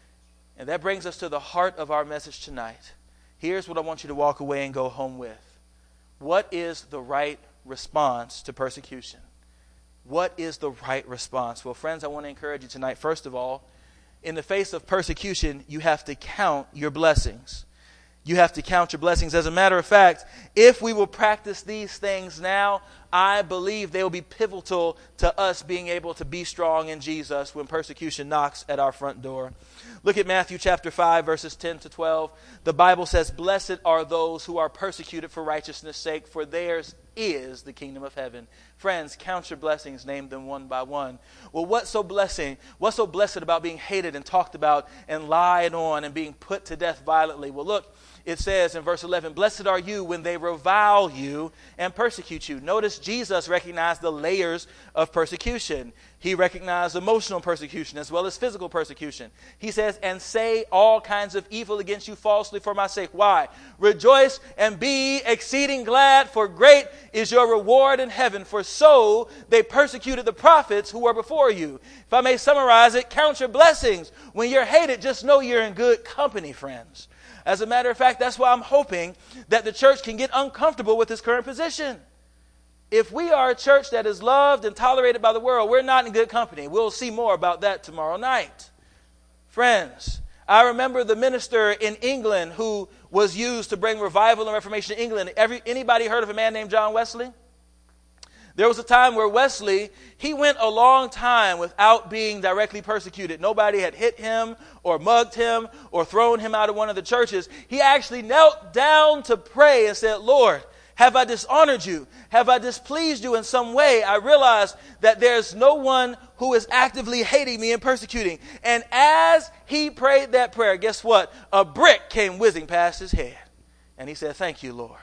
B: And that brings us to the heart of our message tonight. Here's what I want you to walk away and go home with. What is the right response to persecution? What is the right response? Well, friends, I want to encourage you tonight. First of all, in the face of persecution, you have to count your blessings. You have to count your blessings. As a matter of fact, if we will practice these things now, I believe they will be pivotal to us being able to be strong in Jesus when persecution knocks at our front door. Look at Matthew chapter five, verses ten to twelve. The Bible says, "Blessed are those who are persecuted for righteousness' sake, for theirs is the kingdom of heaven." Friends, count your blessings, name them one by one. Well, what's so blessing? What's so blessed about being hated and talked about and lied on and being put to death violently? Well, look, it says in verse eleven, "Blessed are you when they revile you and persecute you." Notice Jesus recognized the layers of persecution. He recognized emotional persecution as well as physical persecution. He says, "And say all kinds of evil against you falsely for my sake." Why? "Rejoice and be exceeding glad, for great is your reward in heaven. For so they persecuted the prophets who were before you." If I may summarize it, count your blessings. When you're hated, just know you're in good company, friends. As a matter of fact, that's why I'm hoping that the church can get uncomfortable with its current position. If we are a church that is loved and tolerated by the world, we're not in good company. We'll see more about that tomorrow night. Friends, I remember the minister in England who was used to bring revival and reformation to England. Every, anybody heard of a man named John Wesley? There was a time where Wesley, he went a long time without being directly persecuted. Nobody had hit him or mugged him or thrown him out of one of the churches. He actually knelt down to pray and said, "Lord, have I dishonored you? Have I displeased you in some way? I realize that there's no one who is actively hating me and persecuting." And as he prayed that prayer, guess what? A brick came whizzing past his head. And he said, "Thank you, Lord."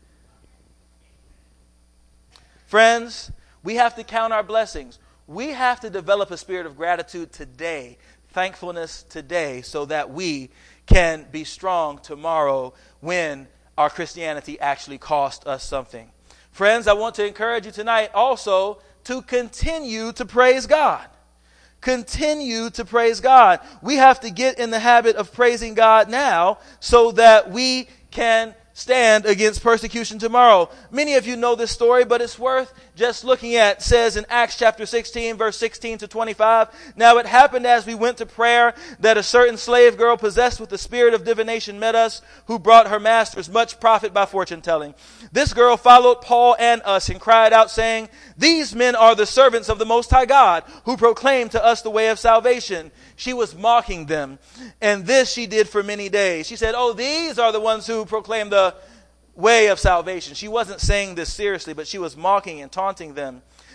B: Friends, we have to count our blessings. We have to develop a spirit of gratitude today, thankfulness today, so that we can be strong tomorrow when our Christianity actually cost us something. Friends, I want to encourage you tonight also to continue to praise God. Continue to praise God. We have to get in the habit of praising God now so that we can stand against persecution tomorrow. Many of you know this story, but it's worth just looking at. It says in Acts chapter sixteen, verse sixteen to twenty-five, "Now it happened as we went to prayer that a certain slave girl possessed with the spirit of divination met us, who brought her masters much profit by fortune telling. This girl followed Paul and us and cried out, saying, 'These men are the servants of the Most High God, who proclaim to us the way of salvation.' She was mocking them, and this she did for many days." She said, "Oh, these are the ones who proclaim the way of salvation." She wasn't saying this seriously, but she was mocking and taunting them.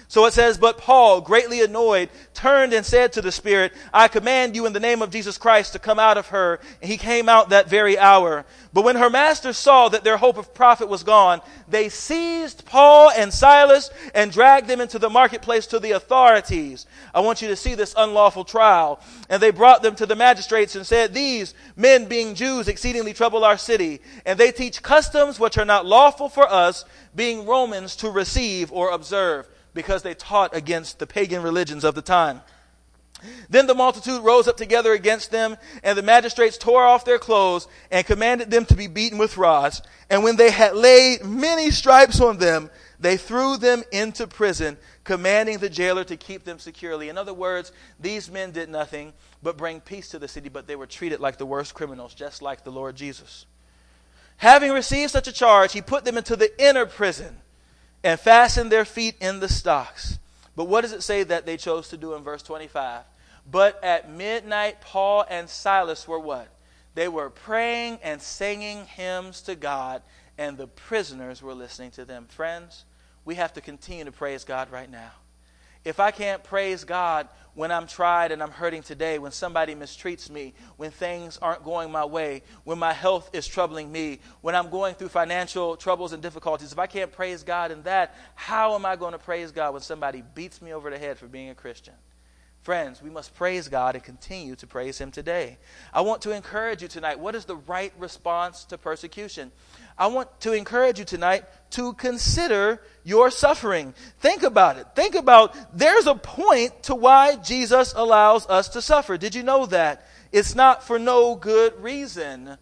B: So it says, but Paul, greatly annoyed, turned and said to the spirit, I command you in the name of Jesus Christ to come out of her. And he came out that very hour. But when her masters saw that their hope of profit was gone, they seized Paul and Silas and dragged them into the marketplace to the authorities. I want you to see this unlawful trial. And they brought them to the magistrates and said, these men being Jews exceedingly trouble our city, and they teach customs which are not lawful for us, being Romans, to receive or observe, because they taught against the pagan religions of the time. Then the multitude rose up together against them, and the magistrates tore off their clothes and commanded them to be beaten with rods. And when they had laid many stripes on them, they threw them into prison, commanding the jailer to keep them securely. In other words, these men did nothing but bring peace to the city, but they were treated like the worst criminals, just like the Lord Jesus. Having received such a charge, he put them into the inner prison and fastened their feet in the stocks. But what does it say that they chose to do in verse twenty-five? But at midnight, Paul and Silas were what? They were praying and singing hymns to God, and the prisoners were listening to them. Friends, we have to continue to praise God right now. If I can't praise God when I'm tried and I'm hurting today, when somebody mistreats me, when things aren't going my way, when my health is troubling me, when I'm going through financial troubles and difficulties, if I can't praise God in that, how am I going to praise God when somebody beats me over the head for being a Christian? Friends, we must praise God and continue to praise Him today. I want to encourage you tonight. What is the right response to persecution? I want to encourage you tonight to consider your suffering. Think about it. Think about, there's a point to why Jesus allows us to suffer. Did you know that? It's not for no good reason.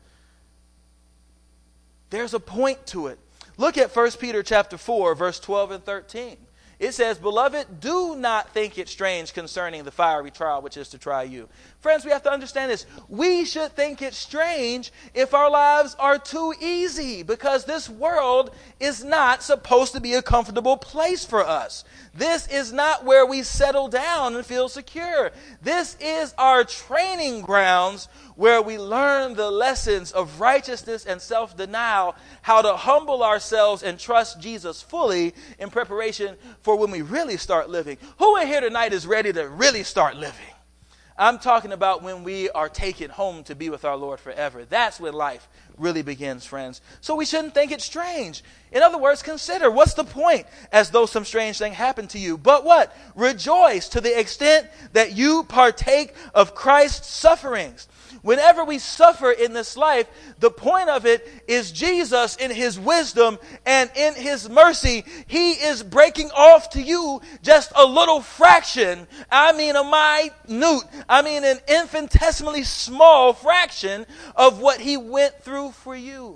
B: There's a point to it. Look at First Peter chapter four, verse twelve and thirteen. It says, beloved, do not think it strange concerning the fiery trial which is to try you. Friends, we have to understand this. We should think it strange if our lives are too easy, because this world is not supposed to be a comfortable place for us. This is not where we settle down and feel secure. This is our training grounds where we learn the lessons of righteousness and self-denial, how to humble ourselves and trust Jesus fully in preparation for when we really start living. Who in here tonight is ready to really start living? I'm talking about when we are taken home to be with our Lord forever. That's when life really begins, friends. So we shouldn't think it strange. In other words, consider, what's the point? As though some strange thing happened to you. But what? Rejoice to the extent that you partake of Christ's sufferings. Whenever we suffer in this life, the point of it is Jesus in His wisdom and in His mercy, He is breaking off to you just a little fraction. I mean a minute, I mean an infinitesimally small fraction of what He went through for you.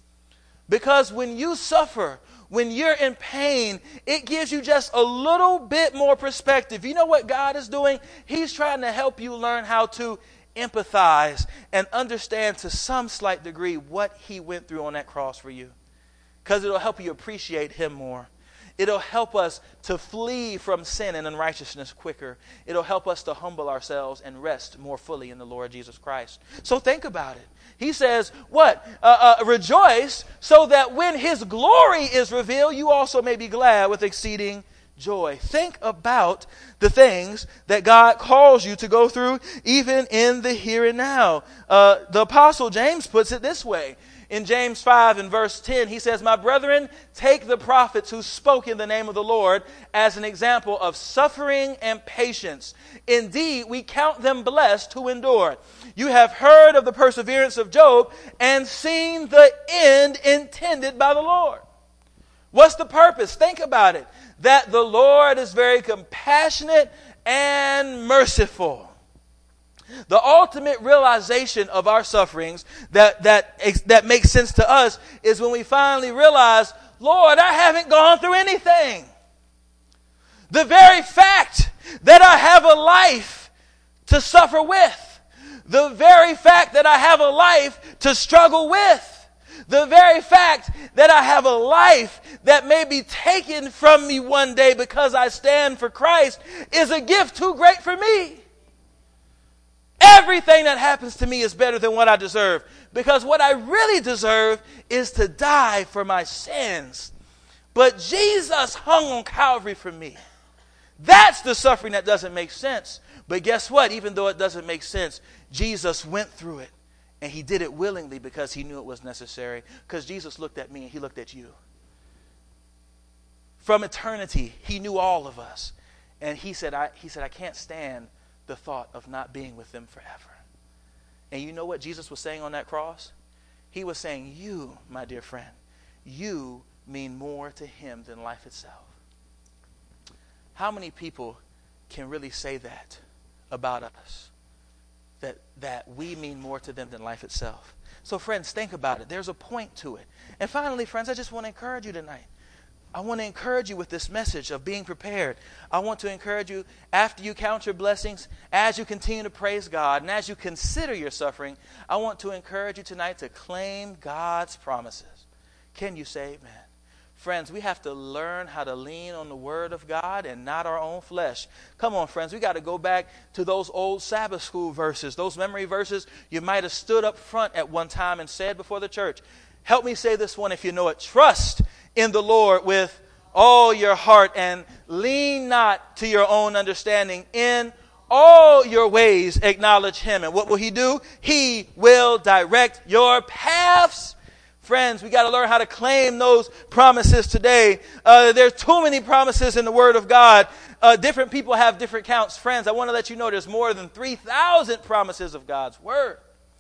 B: Because when you suffer, when you're in pain, it gives you just a little bit more perspective. You know what God is doing? He's trying to help you learn how to empathize and understand to some slight degree what He went through on that cross for you. Because it'll help you appreciate Him more. It'll help us to flee from sin and unrighteousness quicker. It'll help us to humble ourselves and rest more fully in the Lord Jesus Christ. So think about it. He says, what? Uh, uh, rejoice so that when His glory is revealed, you also may be glad with exceeding joy. Think about the things that God calls you to go through, even in the here and now. Uh, the Apostle James puts it this way. In James five and verse ten, he says, my brethren, take the prophets who spoke in the name of the Lord as an example of suffering and patience. Indeed, we count them blessed who endure. You have heard of the perseverance of Job and seen the end intended by the Lord. What's the purpose? Think about it. That the Lord is very compassionate and merciful. The ultimate realization of our sufferings that, that, that makes sense to us is when we finally realize, Lord, I haven't gone through anything. The very fact that I have a life to suffer with, the very fact that I have a life to struggle with, the very fact that I have a life that may be taken from me one day because I stand for Christ is a gift too great for me. Everything that happens to me is better than what I deserve, because what I really deserve is to die for my sins. But Jesus hung on Calvary for me. That's the suffering that doesn't make sense. But guess what? Even though it doesn't make sense, Jesus went through it. And he did it willingly because he knew it was necessary. Because Jesus looked at me and he looked at you. From eternity, he knew all of us. And he said, I, he said, I can't stand the thought of not being with them forever. And you know what Jesus was saying on that cross? He was saying, you, my dear friend, you mean more to him than life itself. How many people can really say that about us? That, that we mean more to them than life itself. So friends, think about it. There's a point to it. And finally, friends, I just want to encourage you tonight. I want to encourage you with this message of being prepared. I want to encourage you after you count your blessings, as you continue to praise God, and as you consider your suffering, I want to encourage you tonight to claim God's promises. Can you say amen? Friends, we have to learn how to lean on the Word of God and not our own flesh. Come on, friends, we got to go back to those old Sabbath school verses, those memory verses you might have stood up front at one time and said before the church. Help me say this one if you know it. Trust in the Lord with all your heart and lean not to your own understanding. In all your ways acknowledge him. And what will he do? He will direct your paths. Friends, we got to learn how to claim those promises today. Uh, there's too many promises in the Word of God. Uh, different people have different counts. Friends, I want to let you know there's more than three thousand promises of God's Word.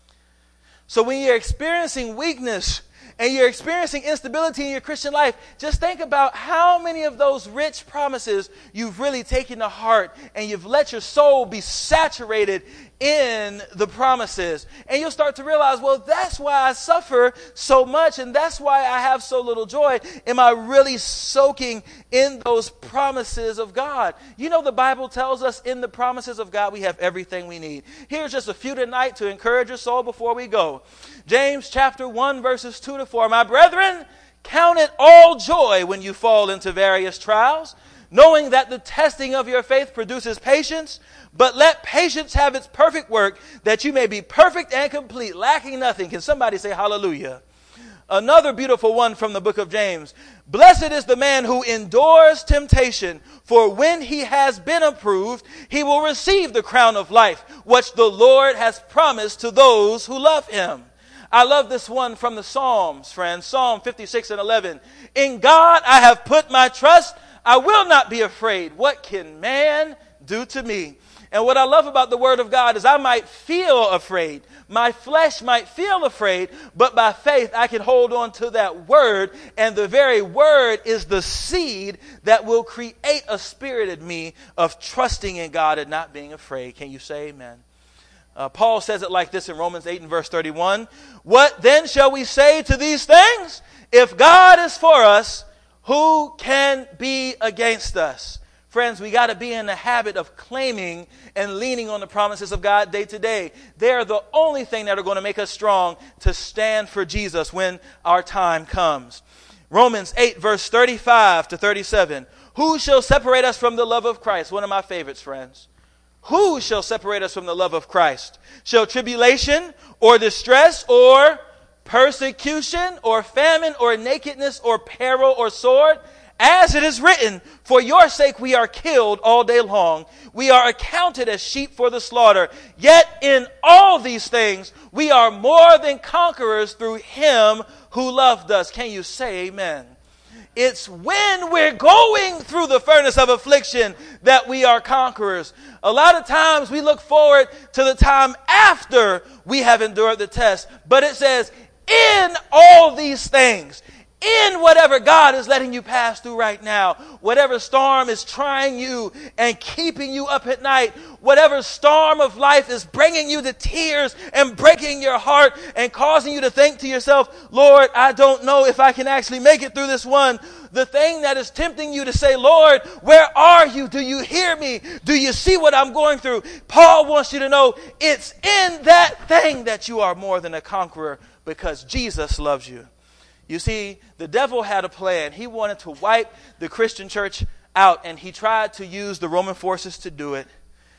B: So when you're experiencing weakness and you're experiencing instability in your Christian life, just think about how many of those rich promises you've really taken to heart and you've let your soul be saturated in the promises. And you'll start to realize, well, that's why I suffer so much and that's why I have so little joy. Am I really soaking in those promises of God? You know, the Bible tells us in the promises of God we have everything we need. Here's just a few tonight to encourage your soul before we go. James chapter one verses two to four. My brethren, count it all joy when you fall into various trials, knowing that the testing of your faith produces patience. But let patience have its perfect work, that you may be perfect and complete, lacking nothing. Can somebody say hallelujah? Another beautiful one from the book of James. Blessed is the man who endures temptation, for when he has been approved, he will receive the crown of life, which the Lord has promised to those who love him. I love this one from the Psalms, friends. Psalm fifty-six and eleven. In God I have put my trust. I will not be afraid. What can man do to me? And what I love about the Word of God is I might feel afraid. My flesh might feel afraid, but by faith I can hold on to that Word. And the very Word is the seed that will create a spirit in me of trusting in God and not being afraid. Can you say amen? Uh, Paul says it like this in Romans eight and verse thirty-one. What then shall we say to these things? If God is for us, who can be against us? Friends, we got to be in the habit of claiming and leaning on the promises of God day to day. They are the only thing that are going to make us strong to stand for Jesus when our time comes. Romans eight verse thirty-five to thirty-seven. Who shall separate us from the love of Christ? One of my favorites, friends. Who shall separate us from the love of Christ? Shall tribulation or distress or persecution or famine or nakedness or peril or sword? As it is written, for your sake we are killed all day long. We are accounted as sheep for the slaughter. Yet in all these things we are more than conquerors through him who loved us. Can you say amen? It's when we're going through the furnace of affliction that we are conquerors. A lot of times we look forward to the time after we have endured the test. But it says, in all these things, in whatever God is letting you pass through right now, whatever storm is trying you and keeping you up at night, whatever storm of life is bringing you to tears and breaking your heart and causing you to think to yourself, Lord, I don't know if I can actually make it through this one. The thing that is tempting you to say, Lord, where are you? Do you hear me? Do you see what I'm going through? Paul wants you to know it's in that thing that you are more than a conqueror because Jesus loves you. You see, the devil had a plan. He wanted to wipe the Christian church out, and he tried to use the Roman forces to do it.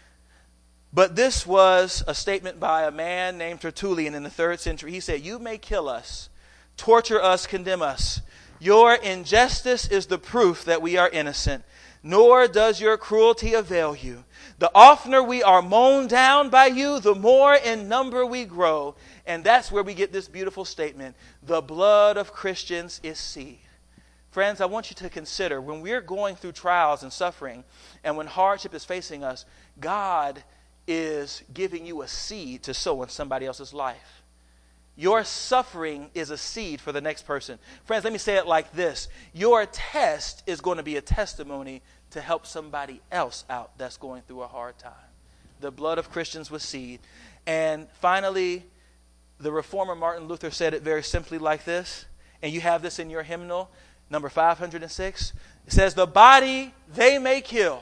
B: But this was a statement by a man named Tertullian in the third century. He said, you may kill us, torture us, condemn us. Your injustice is the proof that we are innocent. nor does your cruelty avail you. The oftener we are mown down by you, the more in number we grow. And that's where we get this beautiful statement, the blood of Christians is seed. Friends, I want you to consider when we're going through trials and suffering and when hardship is facing us, God is giving you a seed to sow in somebody else's life. Your suffering is a seed for the next person. Friends, let me say it like this. Your test is going to be a testimony to help somebody else out that's going through a hard time. The blood of Christians was seed. And finally, the reformer Martin Luther said it very simply like this. And you have this in your hymnal, number five hundred six. It says, the body they may kill,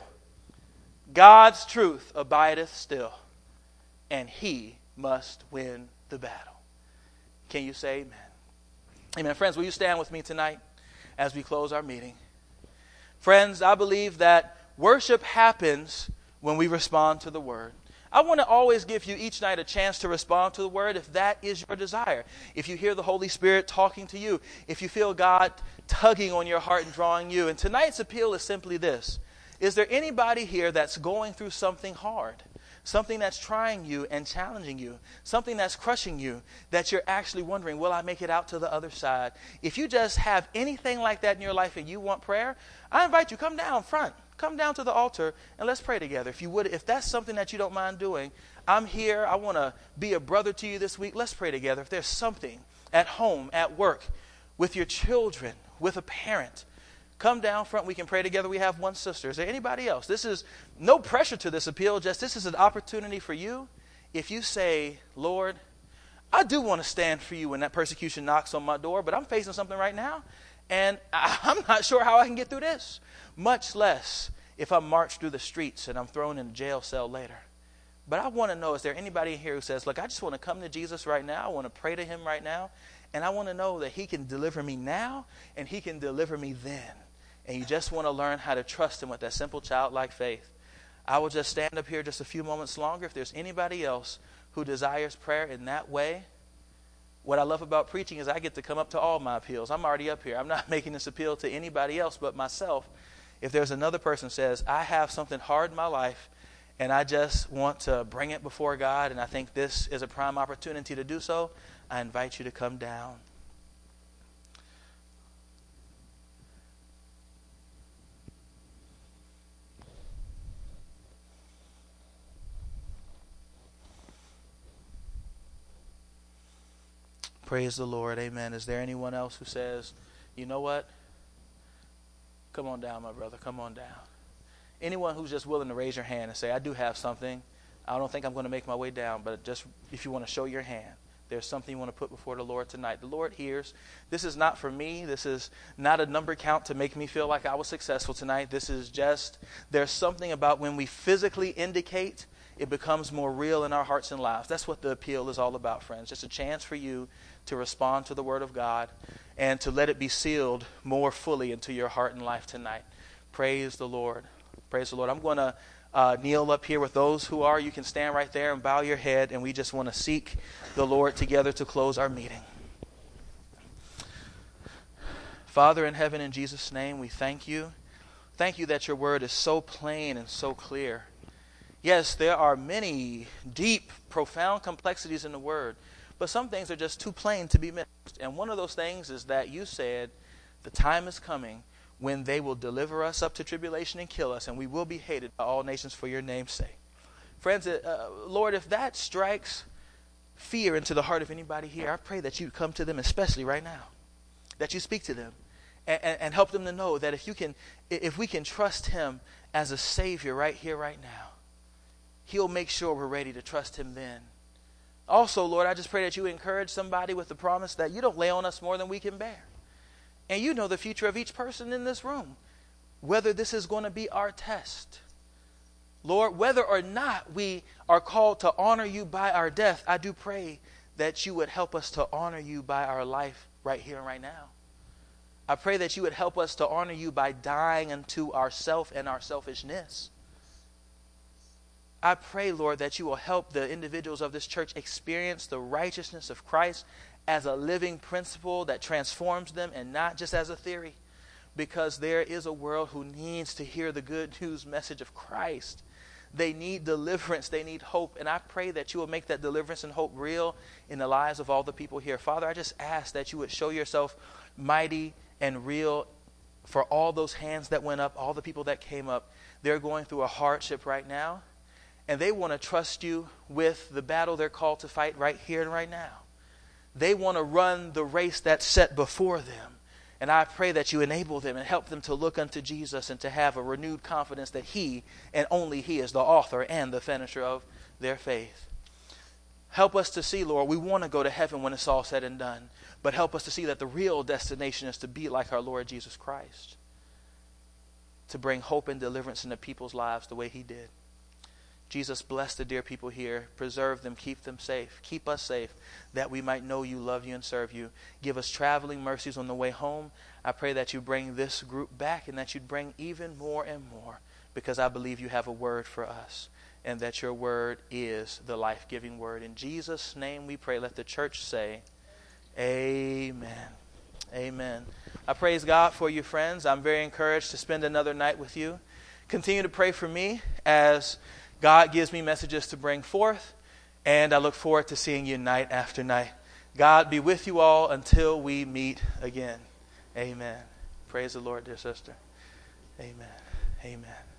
B: God's truth abideth still, and he must win the battle. Can you say amen? Amen. Friends, will you stand with me tonight as we close our meeting? Friends, I believe that worship happens when we respond to the word. I want to always give you each night a chance to respond to the word if that is your desire. If you hear the Holy Spirit talking to you, if you feel God tugging on your heart and drawing you. And tonight's appeal is simply this. Is there anybody here that's going through something hard? Something that's trying you and challenging you. Something that's crushing you that you're actually wondering, will I make it out to the other side? If you just have anything like that in your life and you want prayer, I invite you, come down front. Come down to the altar and let's pray together. If you would, if that's something that you don't mind doing, I'm here. I want to be a brother to you this week. Let's pray together. If there's something at home, at work, with your children, with a parent, come down front. We can pray together. We have one sister. Is there anybody else? This is no pressure to this appeal. Just this is an opportunity for you. If you say, Lord, I do want to stand for you when that persecution knocks on my door, but I'm facing something right now, and I, I'm not sure how I can get through this, much less if I'm marched through the streets and I'm thrown in a jail cell later. But I want to know, is there anybody in here who says, look, I just want to come to Jesus right now. I want to pray to him right now, and I want to know that he can deliver me now and he can deliver me then. And you just want to learn how to trust him with that simple childlike faith. I will just stand up here just a few moments longer. If there's anybody else who desires prayer in that way, what I love about preaching is I get to come up to all my appeals. I'm already up here. I'm not making this appeal to anybody else but myself. If there's another person who says, I have something hard in my life and I just want to bring it before God and I think this is a prime opportunity to do so, I invite you to come down. Praise the Lord. Amen. Is there anyone else who says, you know what? Come on down, my brother. Come on down. Anyone who's just willing to raise your hand and say, I do have something. I don't think I'm going to make my way down, but just if you want to show your hand, there's something you want to put before the Lord tonight. The Lord hears. This is not for me. This is not a number count to make me feel like I was successful tonight. This is just, there's something about when we physically indicate, it becomes more real in our hearts and lives. That's what the appeal is all about, friends. Just a chance for you to respond to the Word of God and to let it be sealed more fully into your heart and life tonight. Praise the Lord. Praise the Lord. I'm going to uh, kneel up here with those who are. You can stand right there and bow your head, and we just want to seek the Lord together to close our meeting. Father in heaven, in Jesus' name, we thank you. Thank you that your Word is so plain and so clear. Yes, there are many deep, profound complexities in the Word, but some things are just too plain to be missed. And one of those things is that you said the time is coming when they will deliver us up to tribulation and kill us, and we will be hated by all nations for your name's sake. Friends, uh, Lord, if that strikes fear into the heart of anybody here, I pray that you come to them, especially right now, that you speak to them and, and, and help them to know that if you can, if we can trust him as a Savior right here, right now, he'll make sure we're ready to trust him then. Also, Lord, I just pray that you encourage somebody with the promise that you don't lay on us more than we can bear. And you know the future of each person in this room, whether this is going to be our test. Lord, whether or not we are called to honor you by our death, I do pray that you would help us to honor you by our life right here and right now. I pray that you would help us to honor you by dying unto ourself and our selfishness. I pray, Lord, that you will help the individuals of this church experience the righteousness of Christ as a living principle that transforms them and not just as a theory. because there is a world who needs to hear the good news message of Christ. They need deliverance. They need hope. And I pray that you will make that deliverance and hope real in the lives of all the people here. Father, I just ask that you would show yourself mighty and real for all those hands that went up, all the people that came up. They're going through a hardship right now, and they want to trust you with the battle they're called to fight right here and right now. They want to run the race that's set before them. And I pray that you enable them and help them to look unto Jesus and to have a renewed confidence that he and only he is the author and the finisher of their faith. Help us to see, Lord, we want to go to heaven when it's all said and done. But help us to see that the real destination is to be like our Lord Jesus Christ. To bring hope and deliverance into people's lives the way he did. Jesus, bless the dear people here. Preserve them. Keep them safe. Keep us safe that we might know you, love you, and serve you. Give us traveling mercies on the way home. I pray that you bring this group back and that you'd bring even more and more, because I believe you have a word for us and that your word is the life-giving word. In Jesus' name we pray. Let the church say, amen. Amen. I praise God for you, friends. I'm very encouraged to spend another night with you. Continue to pray for me as God gives me messages to bring forth, and I look forward to seeing you night after night. God be with you all until we meet again. Amen. Praise the Lord, dear sister. Amen. Amen.